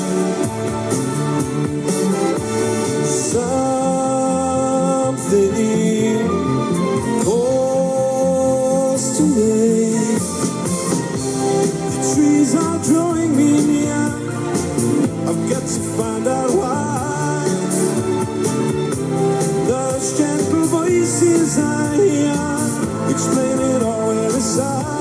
Something calls to me. The trees are drawing me near. I've got to find out why. Those gentle voices I hear explain it all with a sigh.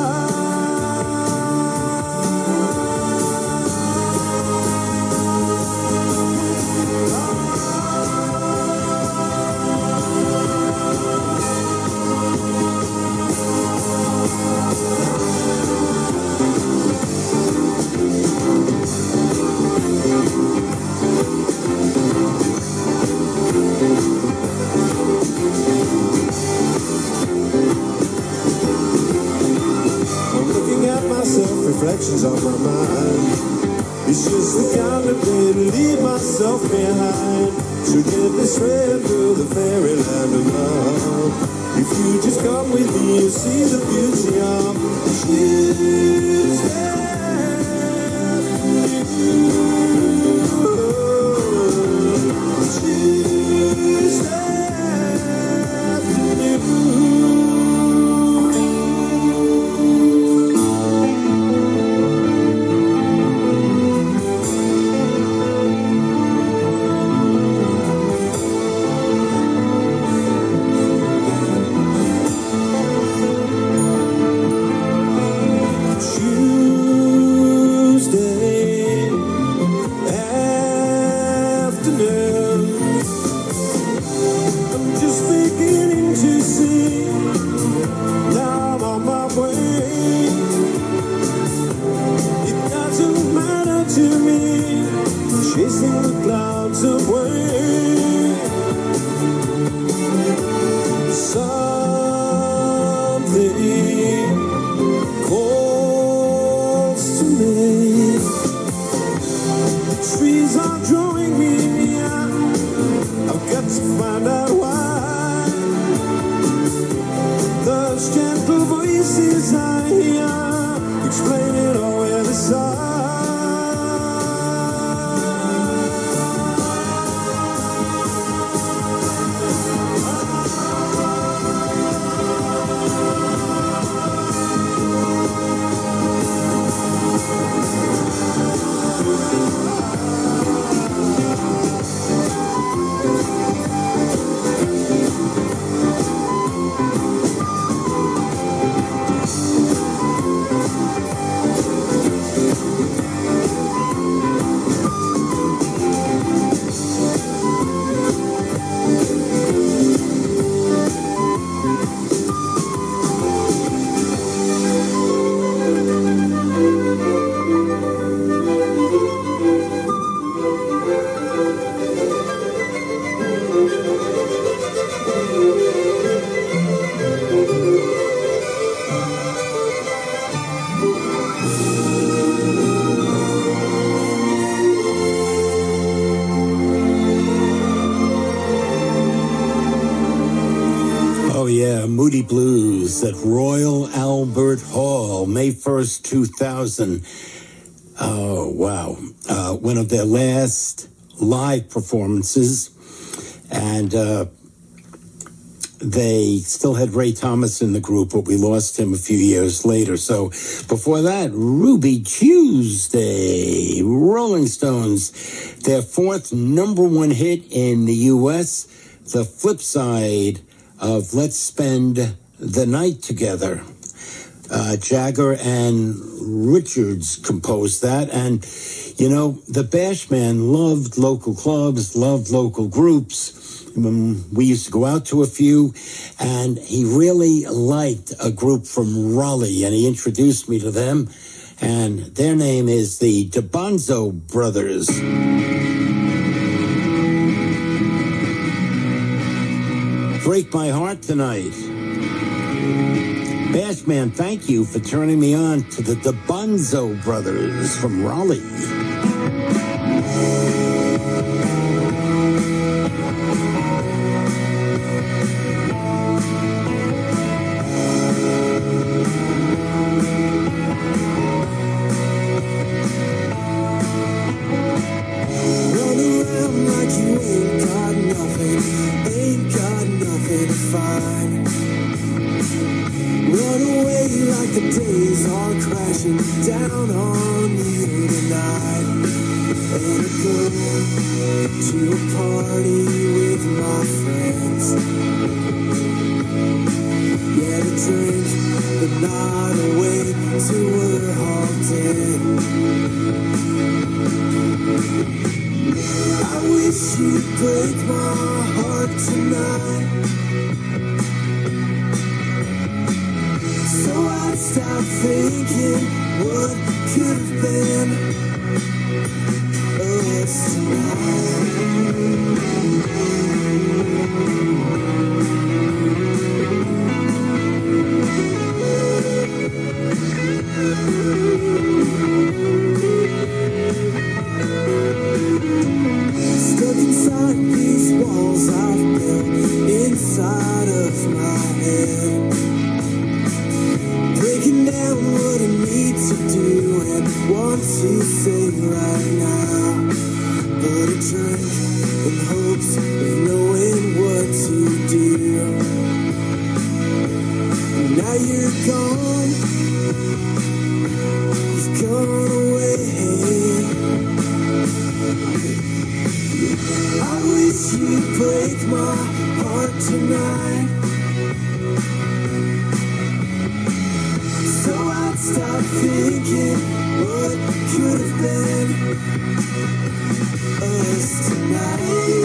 Reflections on my mind. It's just the kind of day to leave myself behind. So get this thread through the fairyland of love. If you just come with me, you'll see the beauty of Tuesday.
Moody Blues at Royal Albert Hall, May first, two thousand. Oh, wow. Uh, one of their last live performances. And uh, they still had Ray Thomas in the group, but we lost him a few years later. So before that, Ruby Tuesday, Rolling Stones, their fourth number one hit in the U S, the flip side of Let's Spend the Night Together. Uh, Jagger and Richards composed that. And, you know, the Bashman loved local clubs, loved local groups. Um, we used to go out to a few, and he really liked a group from Raleigh, and he introduced me to them. And their name is the DeBonzo Brothers. Break my heart tonight. Bashman, thank you for turning me on to the DeBonzo Brothers from Raleigh.
crashing down on you tonight. And I go to a party with my friends. Yeah, to drink, but not away till we're all dead. I wish you'd break my heart tonight, so I'd stop thinking what could have been us tonight. Stuck inside these walls I've built inside of my head, breaking down what I need to do and want to say right now. But I drink in hopes of knowing what to do. Now you're gone, you've gone away. I wish you'd break my heart tonight, so I'd stop thinking what could have been us tonight.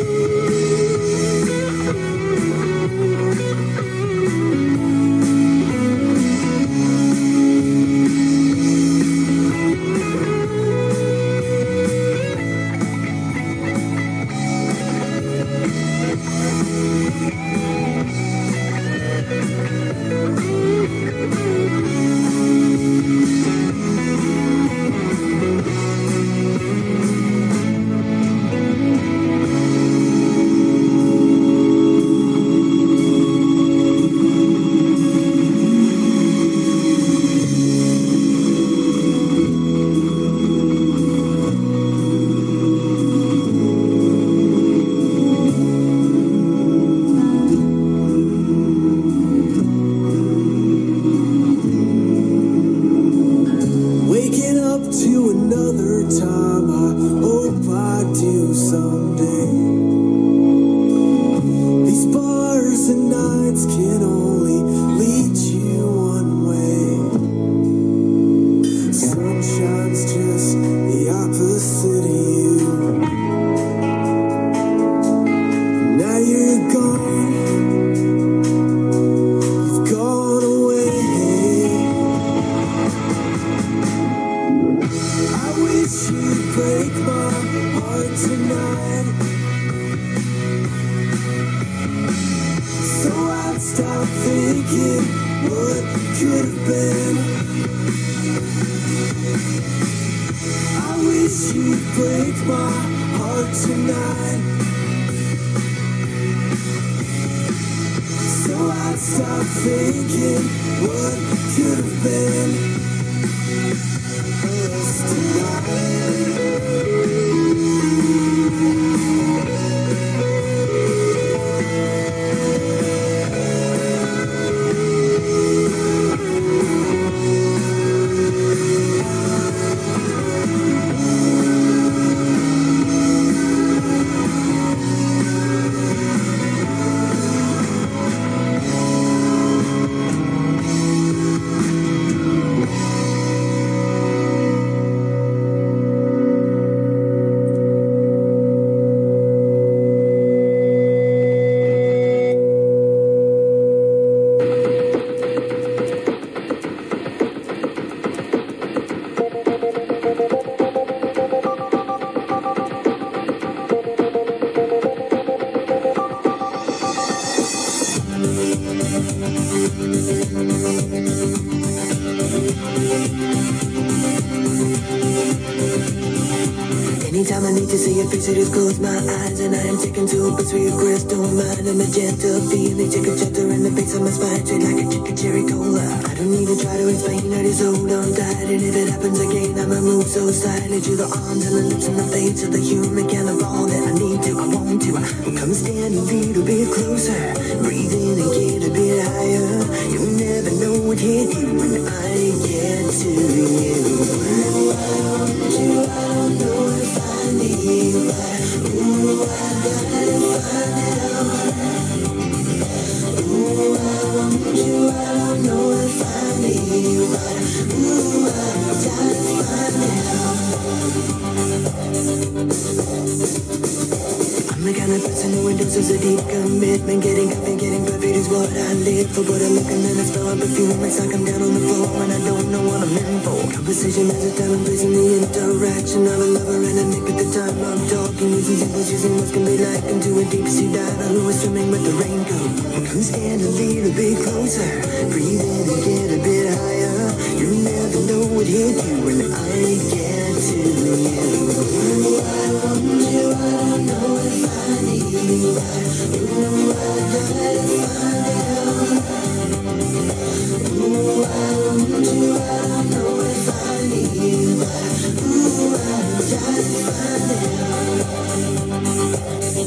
Anytime I need to see your face, I just close my eyes, and I am taken to a place where your crystal mind and magenta feeling take a shelter in the face of my spine, straight like a chicken cherry cola. I don't need to try to explain, I just hold on tight, and if it happens again, I'ma move so silently to the arms and the lips and the face of the human cannibal that I need to, I want to. Come stand a little bit closer, breathe in and get a bit higher. You never know what hit you when I get to you. Ooh, I want you, I don't know if I need you, but ooh, I gotta find out. Ooh, I want you, I don't know if I need you, but ooh, I gotta find out. I'm the kind of person who endorses a deep commitment. Getting up and getting perfect is what I live for. But I look and then I smell a perfume. It's like I'm down on the floor and I don't know what I'm in for. Conversation has a time and place in the interaction of a lover and a nick at the time I'm talking. Using symbols, using what can be likened to a deep sea diver who is swimming with the raincoat. Come stand a little bit closer, breathe in and get a bit higher. You never know what hit you when I get to you. Ooh, I want you, I don't know if I need you, but ooh, I gotta find out. Ooh, I want you, I don't know if I need you, but ooh, I gotta find out.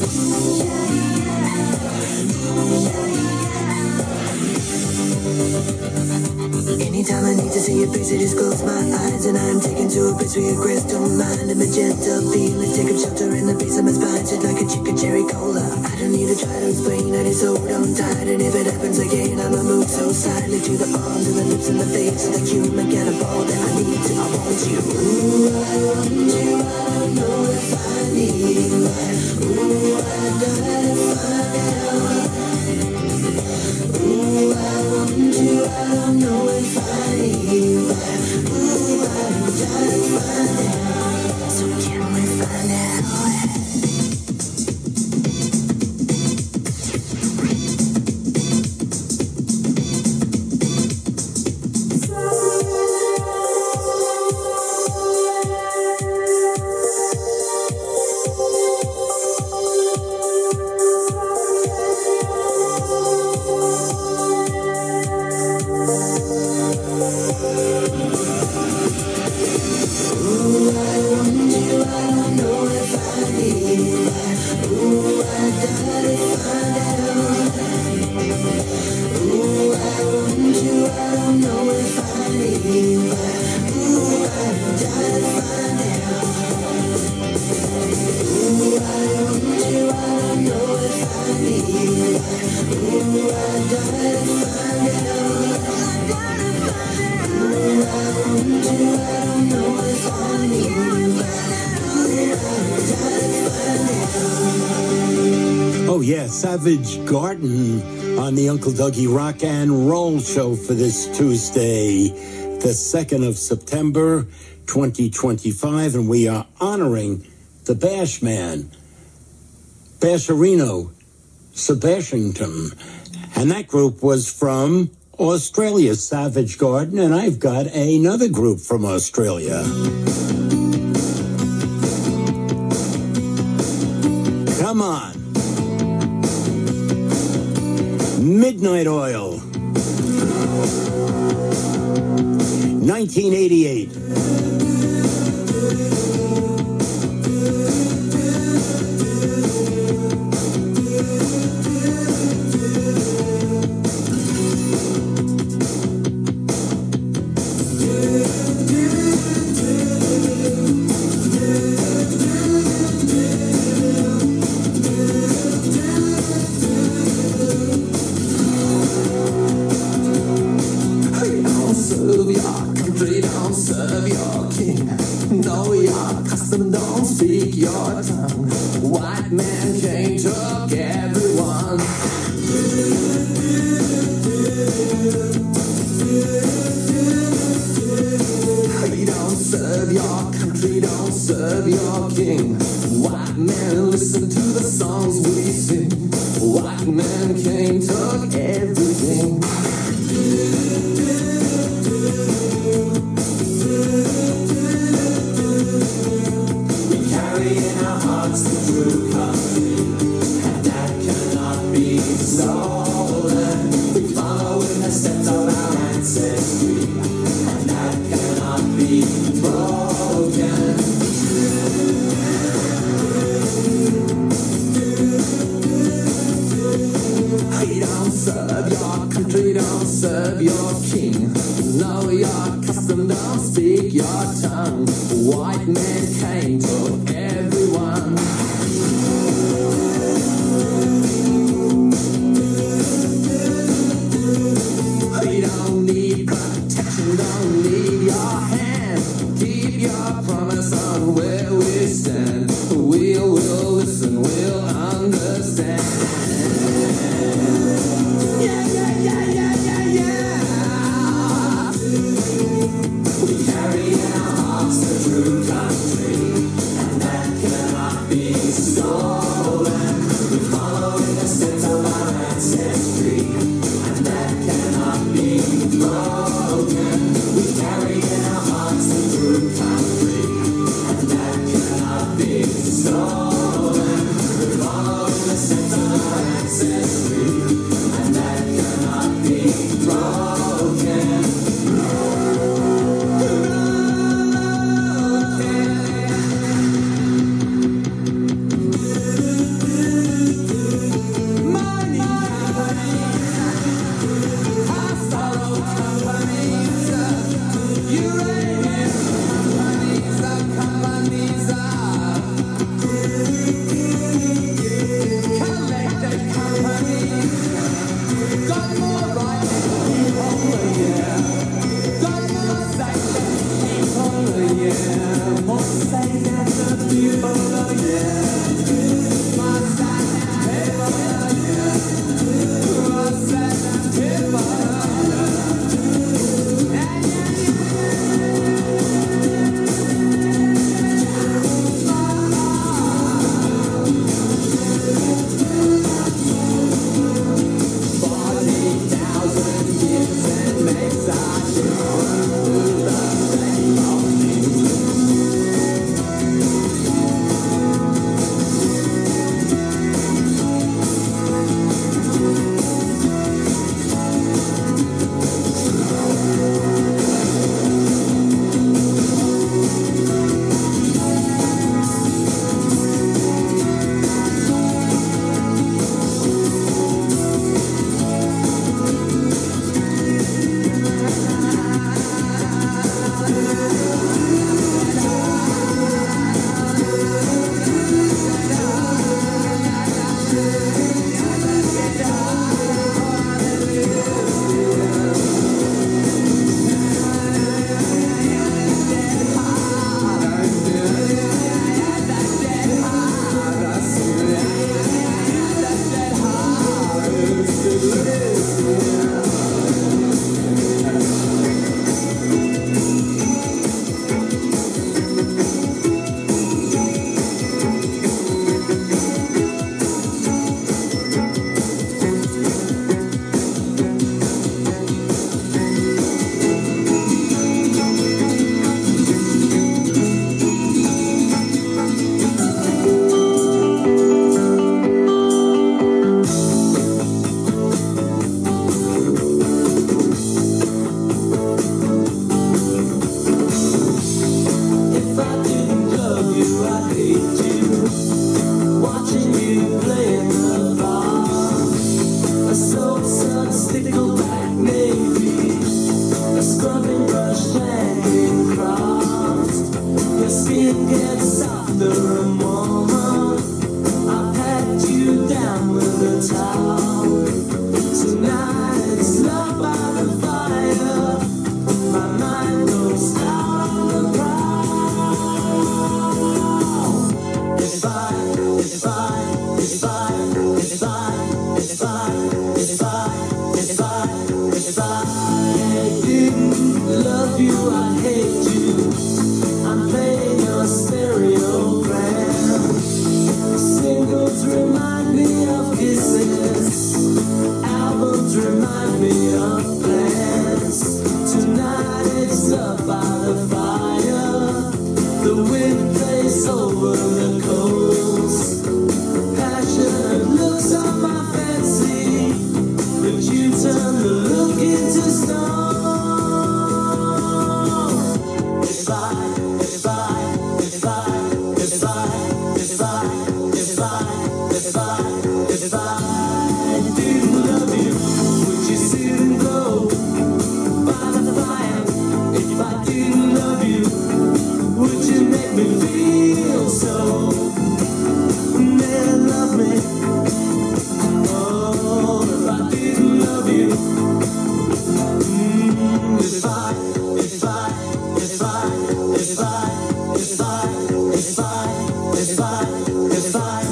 Anytime I need to see your face, I just close my eyes and I'm taken to a place where your crystal mind and magenta feelings take up shelter in the base of my spine, shit like a chicken cherry cola. I don't need to try to explain, I just hold on tight, and if it happens again, I'ma move so silently to the arms and the lips and the face of the human cannibal that I need to. I want you. Ooh, I want you. I don't know if I need you, but ooh, I gotta find out. Ooh, I want you. I don't know if I need you, but ooh, I gotta find out. So can we find out? Savage Garden on the Uncle Dougie Rock and Roll Show for this Tuesday, the second of September, twenty twenty-five, and we are honoring the Bash Man, Basherino Sebastianton, and that group was from Australia, Savage Garden, and I've got another group from Australia. Come on. Midnight Oil, nineteen eighty-eight.
Don't serve your country, don't
don't serve your king. Know your custom, don't speak your tongue. White man came to everyone. We don't need protection, don't need your hand. Keep your promise on where we stand. We'll, we'll listen, we'll understand. Yeah, yeah, yeah, yeah, yeah, yeah. We carry in our hearts the true country, and that cannot be stolen. We follow in the steps of our ancestry, and that cannot be broken. We carry in our hearts the true country, and that cannot be stolen. We follow in the steps of our ancestry, and that cannot be broken.
If I didn't love you, would you sit and go?
make me feel so. Man, love me. Oh, if I didn't love you. Mm, if I, if I, if I, if I, if I, if I, if I, if I.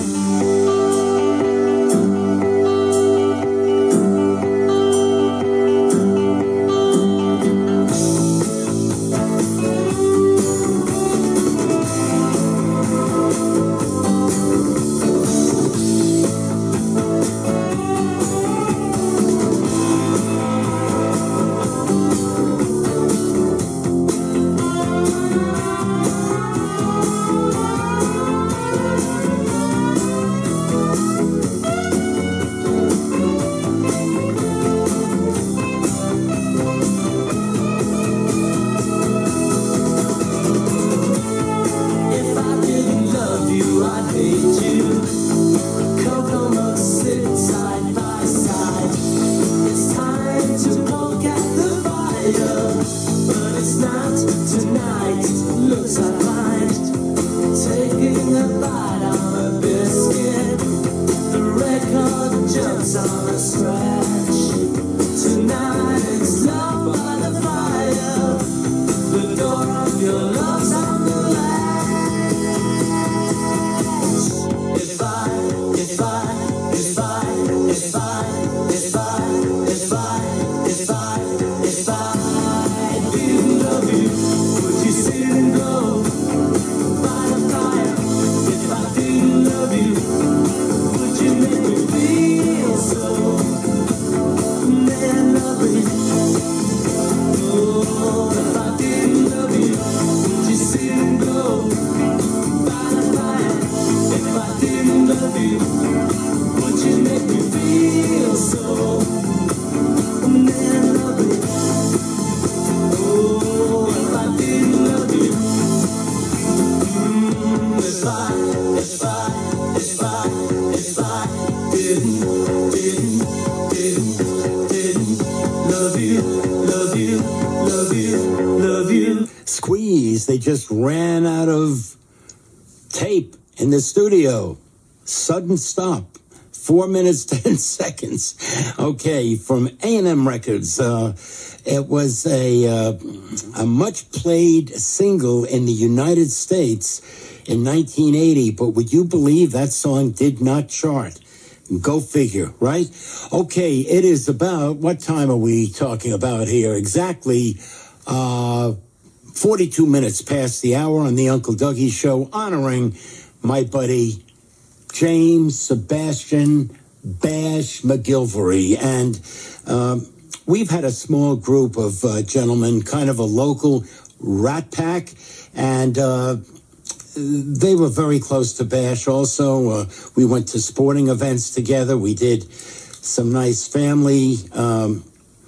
If I didn't love you, I'd hate you. Kokomo sit side by side. It's time to poke at the fire, but it's not tonight. Looks like blind, taking a bite on a biscuit. The record jumps on a scratch. Tonight it's love by the fire. The door of your love's on the latch. If I, if I, if I, if I, if I, if I, if I, if I didn't love you, would you sit and glow by the fire? If I didn't love you, would you make me feel so? Man, love me. Oh, if I didn't love you, would you sit and glow by the fire? If I didn't love you, would you make me feel so? Man, love me. Oh, if I didn't love you. Mm, if I, if I, if I, if I didn't, didn't, didn't, didn't love you, love you, love you, love you.
Squeeze, they just ran out of tape in the studio. Sudden stop. Four minutes, ten seconds. Okay, from A and M Records. Uh, it was a, uh, a much played single in the United States in nineteen eighty, but would you believe that song did not chart? Go figure, right? Okay, it is about, what time are we talking about here? Exactly uh, forty-two minutes past the hour on the Uncle Dougie Show, honoring my buddy James Sebastian Bash McGilvery. And um, we've had a small group of uh, gentlemen, kind of a local rat pack, and uh, they were very close to Bash also. Uh, we went to sporting events together. We did some nice family um,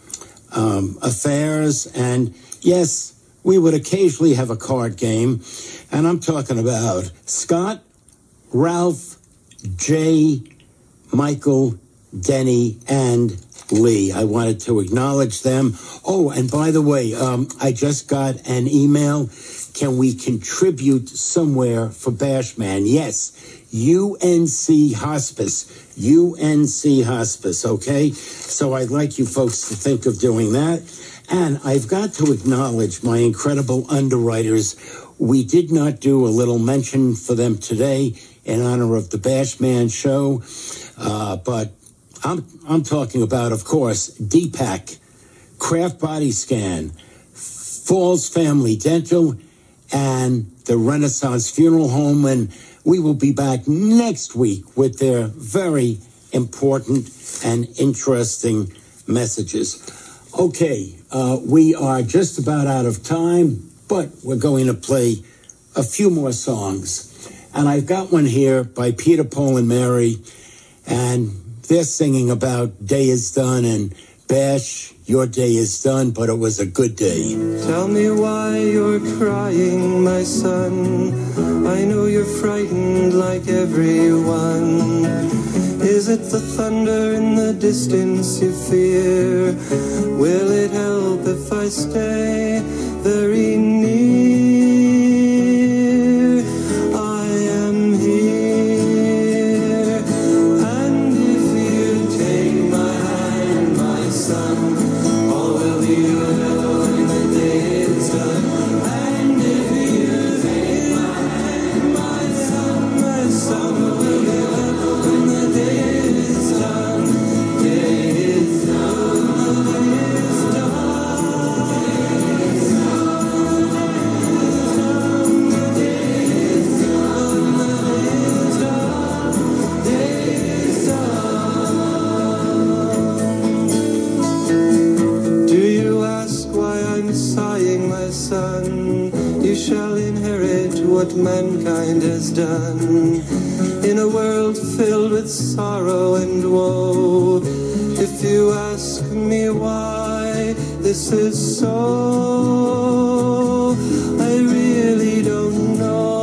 um, affairs. And yes, we would occasionally have a card game. And I'm talking about Scott, Ralph, Jay, Michael, Denny, and Lee. I wanted to acknowledge them. Oh, and by the way, um, I just got an email. Can we contribute somewhere for Bashman? Yes, U N C Hospice. U N C Hospice, okay? So I'd like you folks to think of doing that. And I've got to acknowledge my incredible underwriters. We did not do a little mention for them today in honor of the Bashman show. Uh, but I'm, I'm talking about, of course, D PAC, Kraft Body Scan, Falls Family Dental, and the Renaissance Funeral Home. And we will be back next week with their very important and interesting messages. Okay, uh, we are just about out of time, but we're going to play a few more songs. And I've got one here by Peter, Paul, and Mary, and they're singing about day is done, and Bash, your day is done, but it was a good day.
Tell me why you're crying, my son. I know you're frightened like everyone. Is it the thunder in the distance you fear? Will it help if I stay very near? you shall inherit what mankind has done. In a world filled with sorrow and woe, if you ask me why this is so, I really don't know.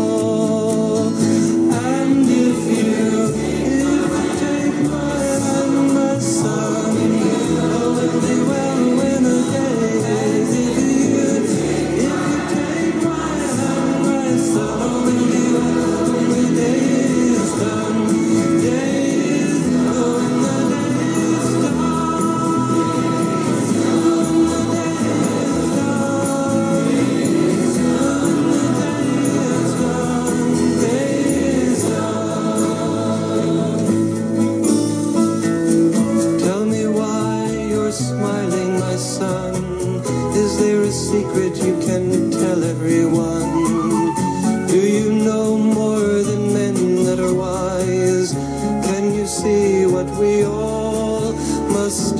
And if you, if you take my hand, my son, all will be well when the day is. If you, if you take my hand, my son, all will be well when the day is done. Day is done, the day is Tell me why you're smiling, my son. Is there a secret you can tell everyone? Do you know more than men that are wise? Can you see what we all must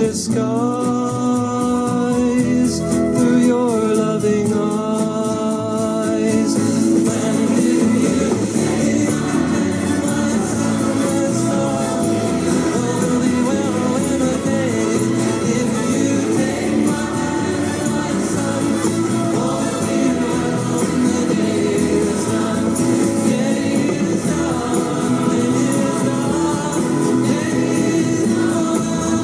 disguise through your loving eyes? When did you take my son, my son? All will be well in a day. If you take my hand, my son, all will be well when the day is done. Day is done, it is done. Day is done,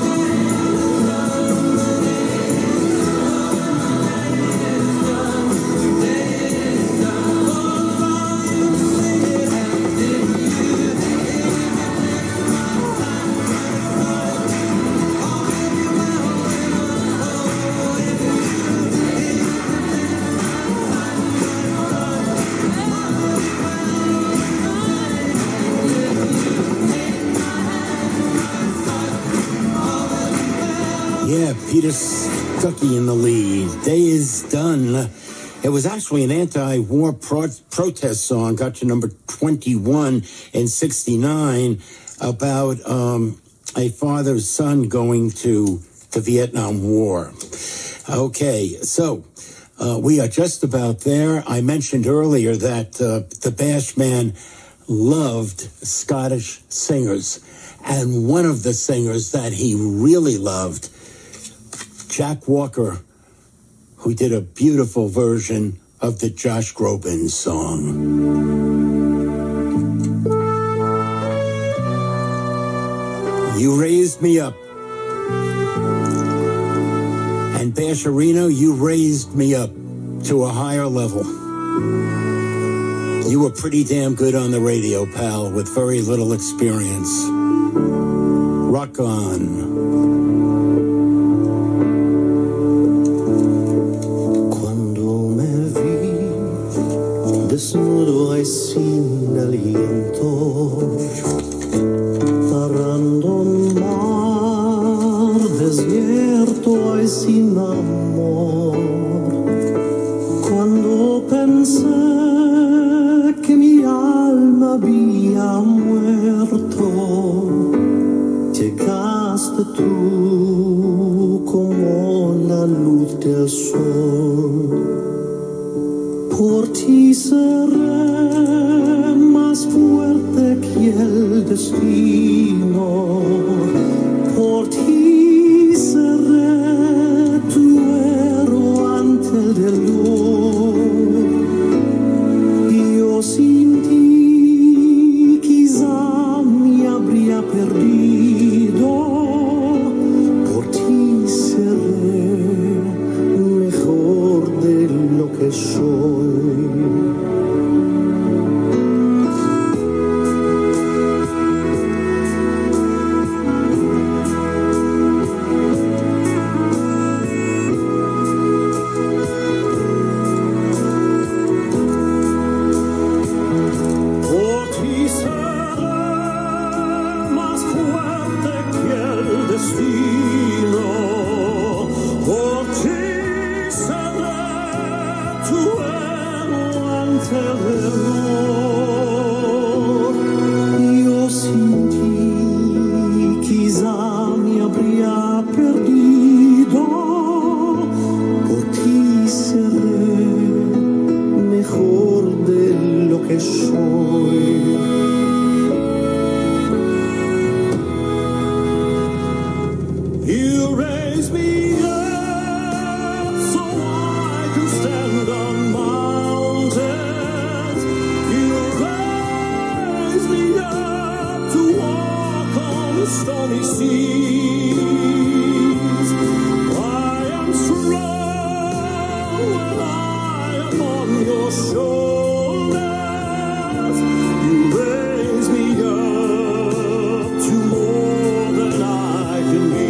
Yeah, Peter Stuckey in the lead. Day is done. It was actually an anti-war pro- protest song, got to number twenty-one in sixty-nine, about um, a father's son going to the Vietnam War. Okay, so uh, we are just about there. I mentioned earlier that uh, the Bashman loved Scottish singers, and one of the singers that he really loved, Jack Walker, who did a beautiful version of the Josh Groban song. You raised me up. And Basharino, you raised me up to a higher level. You were pretty damn good on the radio, pal, with very little experience. Rock on.
Desnudo y sin aliento, parando un mar desierto y sin amor. Cuando pensé que mi alma había muerto, llegaste tú como la luz del sol. Por ti seré más fuerte que el destino. Por ti seré tu héroe ante el dolor. Yo sin ti quizá me habría perdido. Por ti seré mejor de lo que soy. Perdido, por ti seré
your shoulders. You raise me up to more than I can be.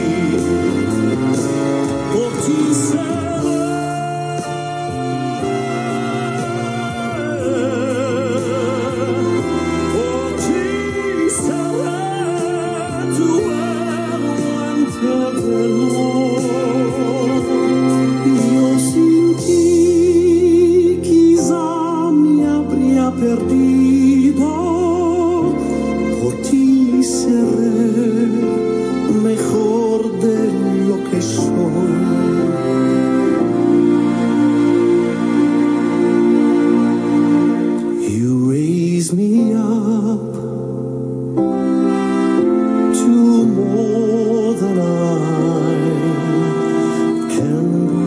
Forty-seven, forty-seven, to where one temple. Io sentí quizá me habría perdido, por ti seré mejor de lo que soy. You raise me up to more than I can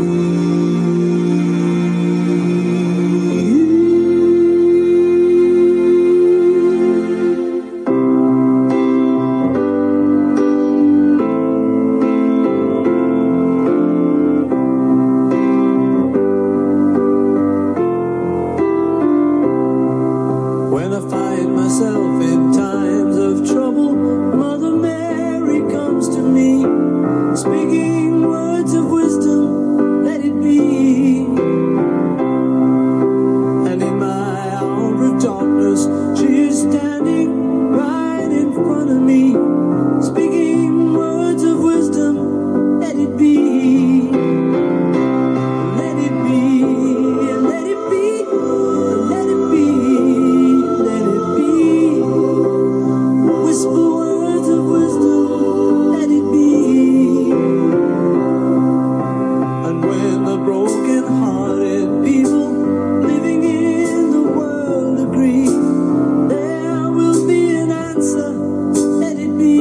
When I find myself in times of trouble, Mother Mary comes to me, speaking words of wisdom, let it be. And in my hour of darkness, she is standing right in front of me, speaking words of wisdom, let it be. Let it be, let it be, let it be. Let it be. Whisper words of wisdom, let it be. And when the broken-hearted people living in the world agree, there will be an answer, let it be.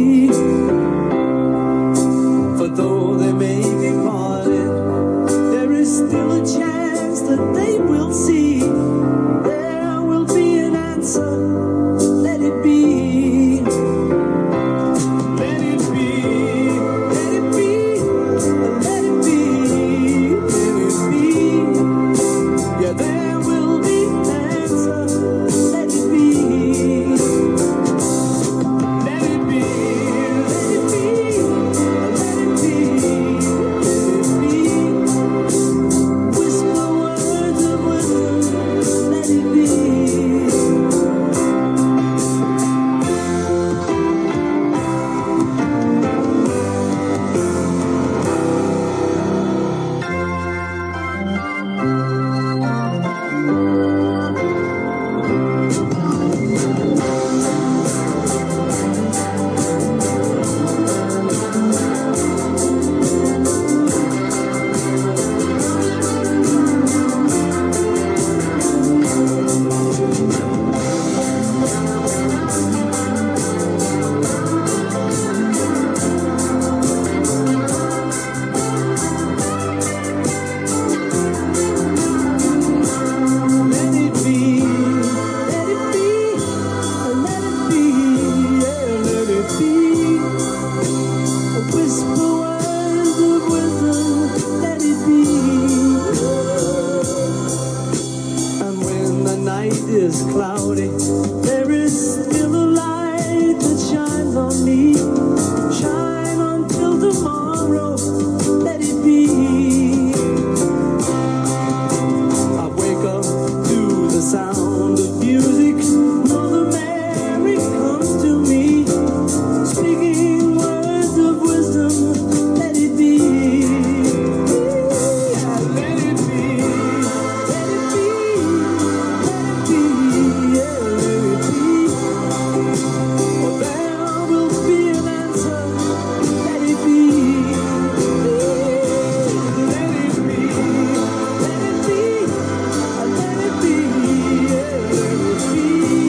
For though they may be parted, there is still a chance that they will see. There will be an answer, let it be. Let it be, let it be, let it be, let it be. Yeah, there will be an answer, let it be. Let it be, let it be, let it be, let it be. Whisper words of wisdom, let it be. Let it be, let it be, let it be, yeah, let it be. Whisper words of wisdom, let it be. And when the night is cloudy, there is still a light that shines on me. Shine until tomorrow, let it be. I wake up to the sound of music. Mother Mary comes to me, speaking words of wisdom, let it be. Yeah, let it be, let it be, let it be, yeah, let it be. For there will be an answer, let it be. Let it be, let it be, let it be, yeah, let it be.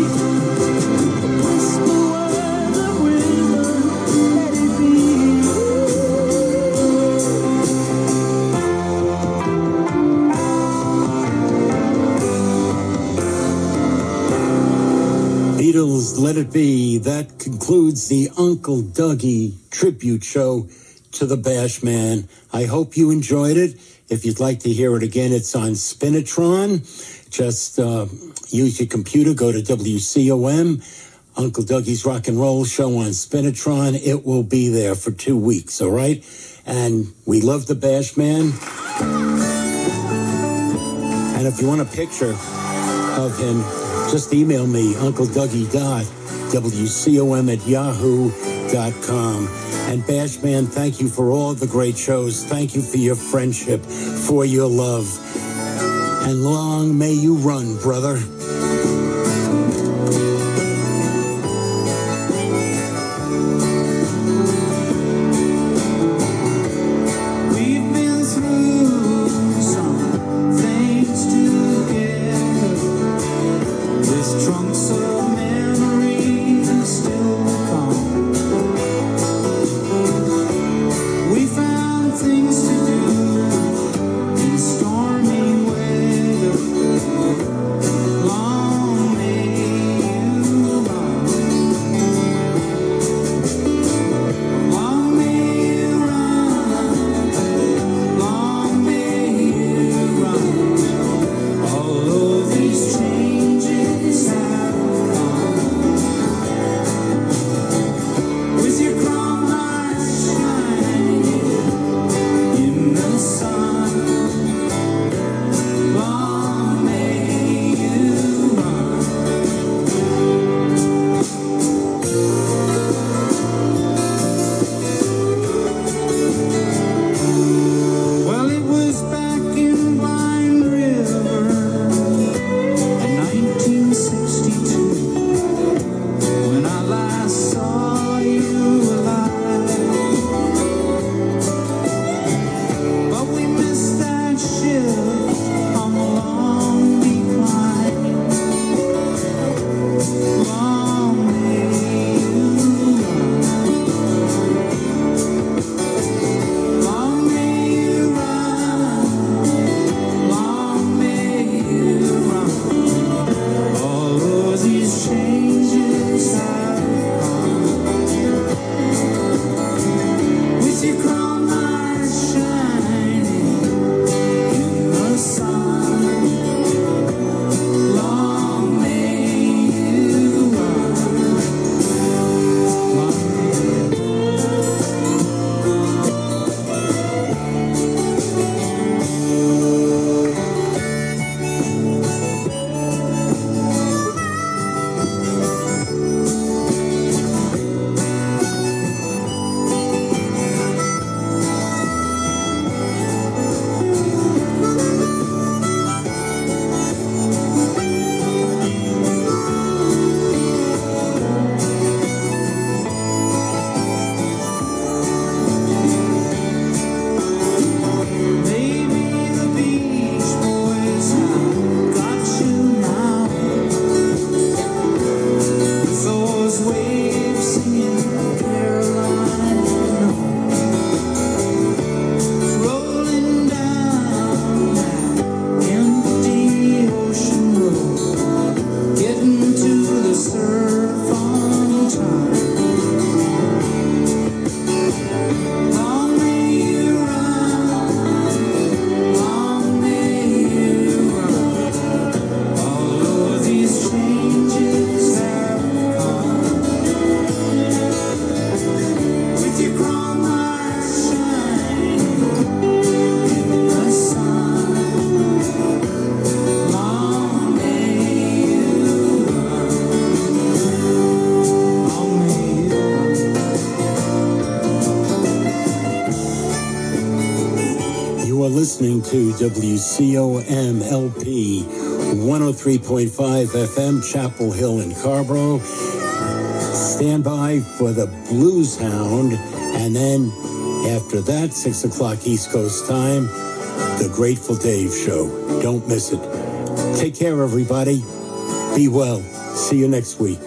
Whisper words of wisdom, let it be.
Beatles, Let It Be. That concludes the Uncle Dougie tribute show to the Bash Man. I hope you enjoyed it. If you'd like to hear it again, it's on Spinatron. Just uh, use your computer, go to W C O M, Uncle Dougie's Rock and Roll Show on Spinatron. It will be there for two weeks, all right? And we love the Bash Man. And if you want a picture of him, just email me, Uncle Dougie dot W C O M at yahoo dot com. And Bash Man, thank you for all the great shows. Thank you for your friendship, for your love. And long may you run, brother.
We've been through some things together. This trunks of memories still come. We found things to do in stormy weather. Long may you run. Long may you run. Long may you run. All of these changes have come. With your crown light shining in the sun. Long may you run. Well, it was back in Blind River in nineteen sixty-two when I last saw you alive. But we missed that ship on the long decline. Long may you run. Long may you run. Long may you run. All of these changes have come. With your crown light shining in the sun. Long may you run. Long may Maybe the Beach Boys have got you now. With those waves singing Carolina, rolling down that empty ocean road, getting to the surf on time. Long may you run. Long may you run. All of these changes have come. With your crown light shining in the sun. Long may you run. Long may you run.
You are listening to W C O M L P one oh three point five F M, Chapel Hill in Carborough. Stand by for the Blues Hound, and then after that, six o'clock East Coast time, the Grateful Dave Show. Don't miss it. Take care, everybody. Be well. See you next week.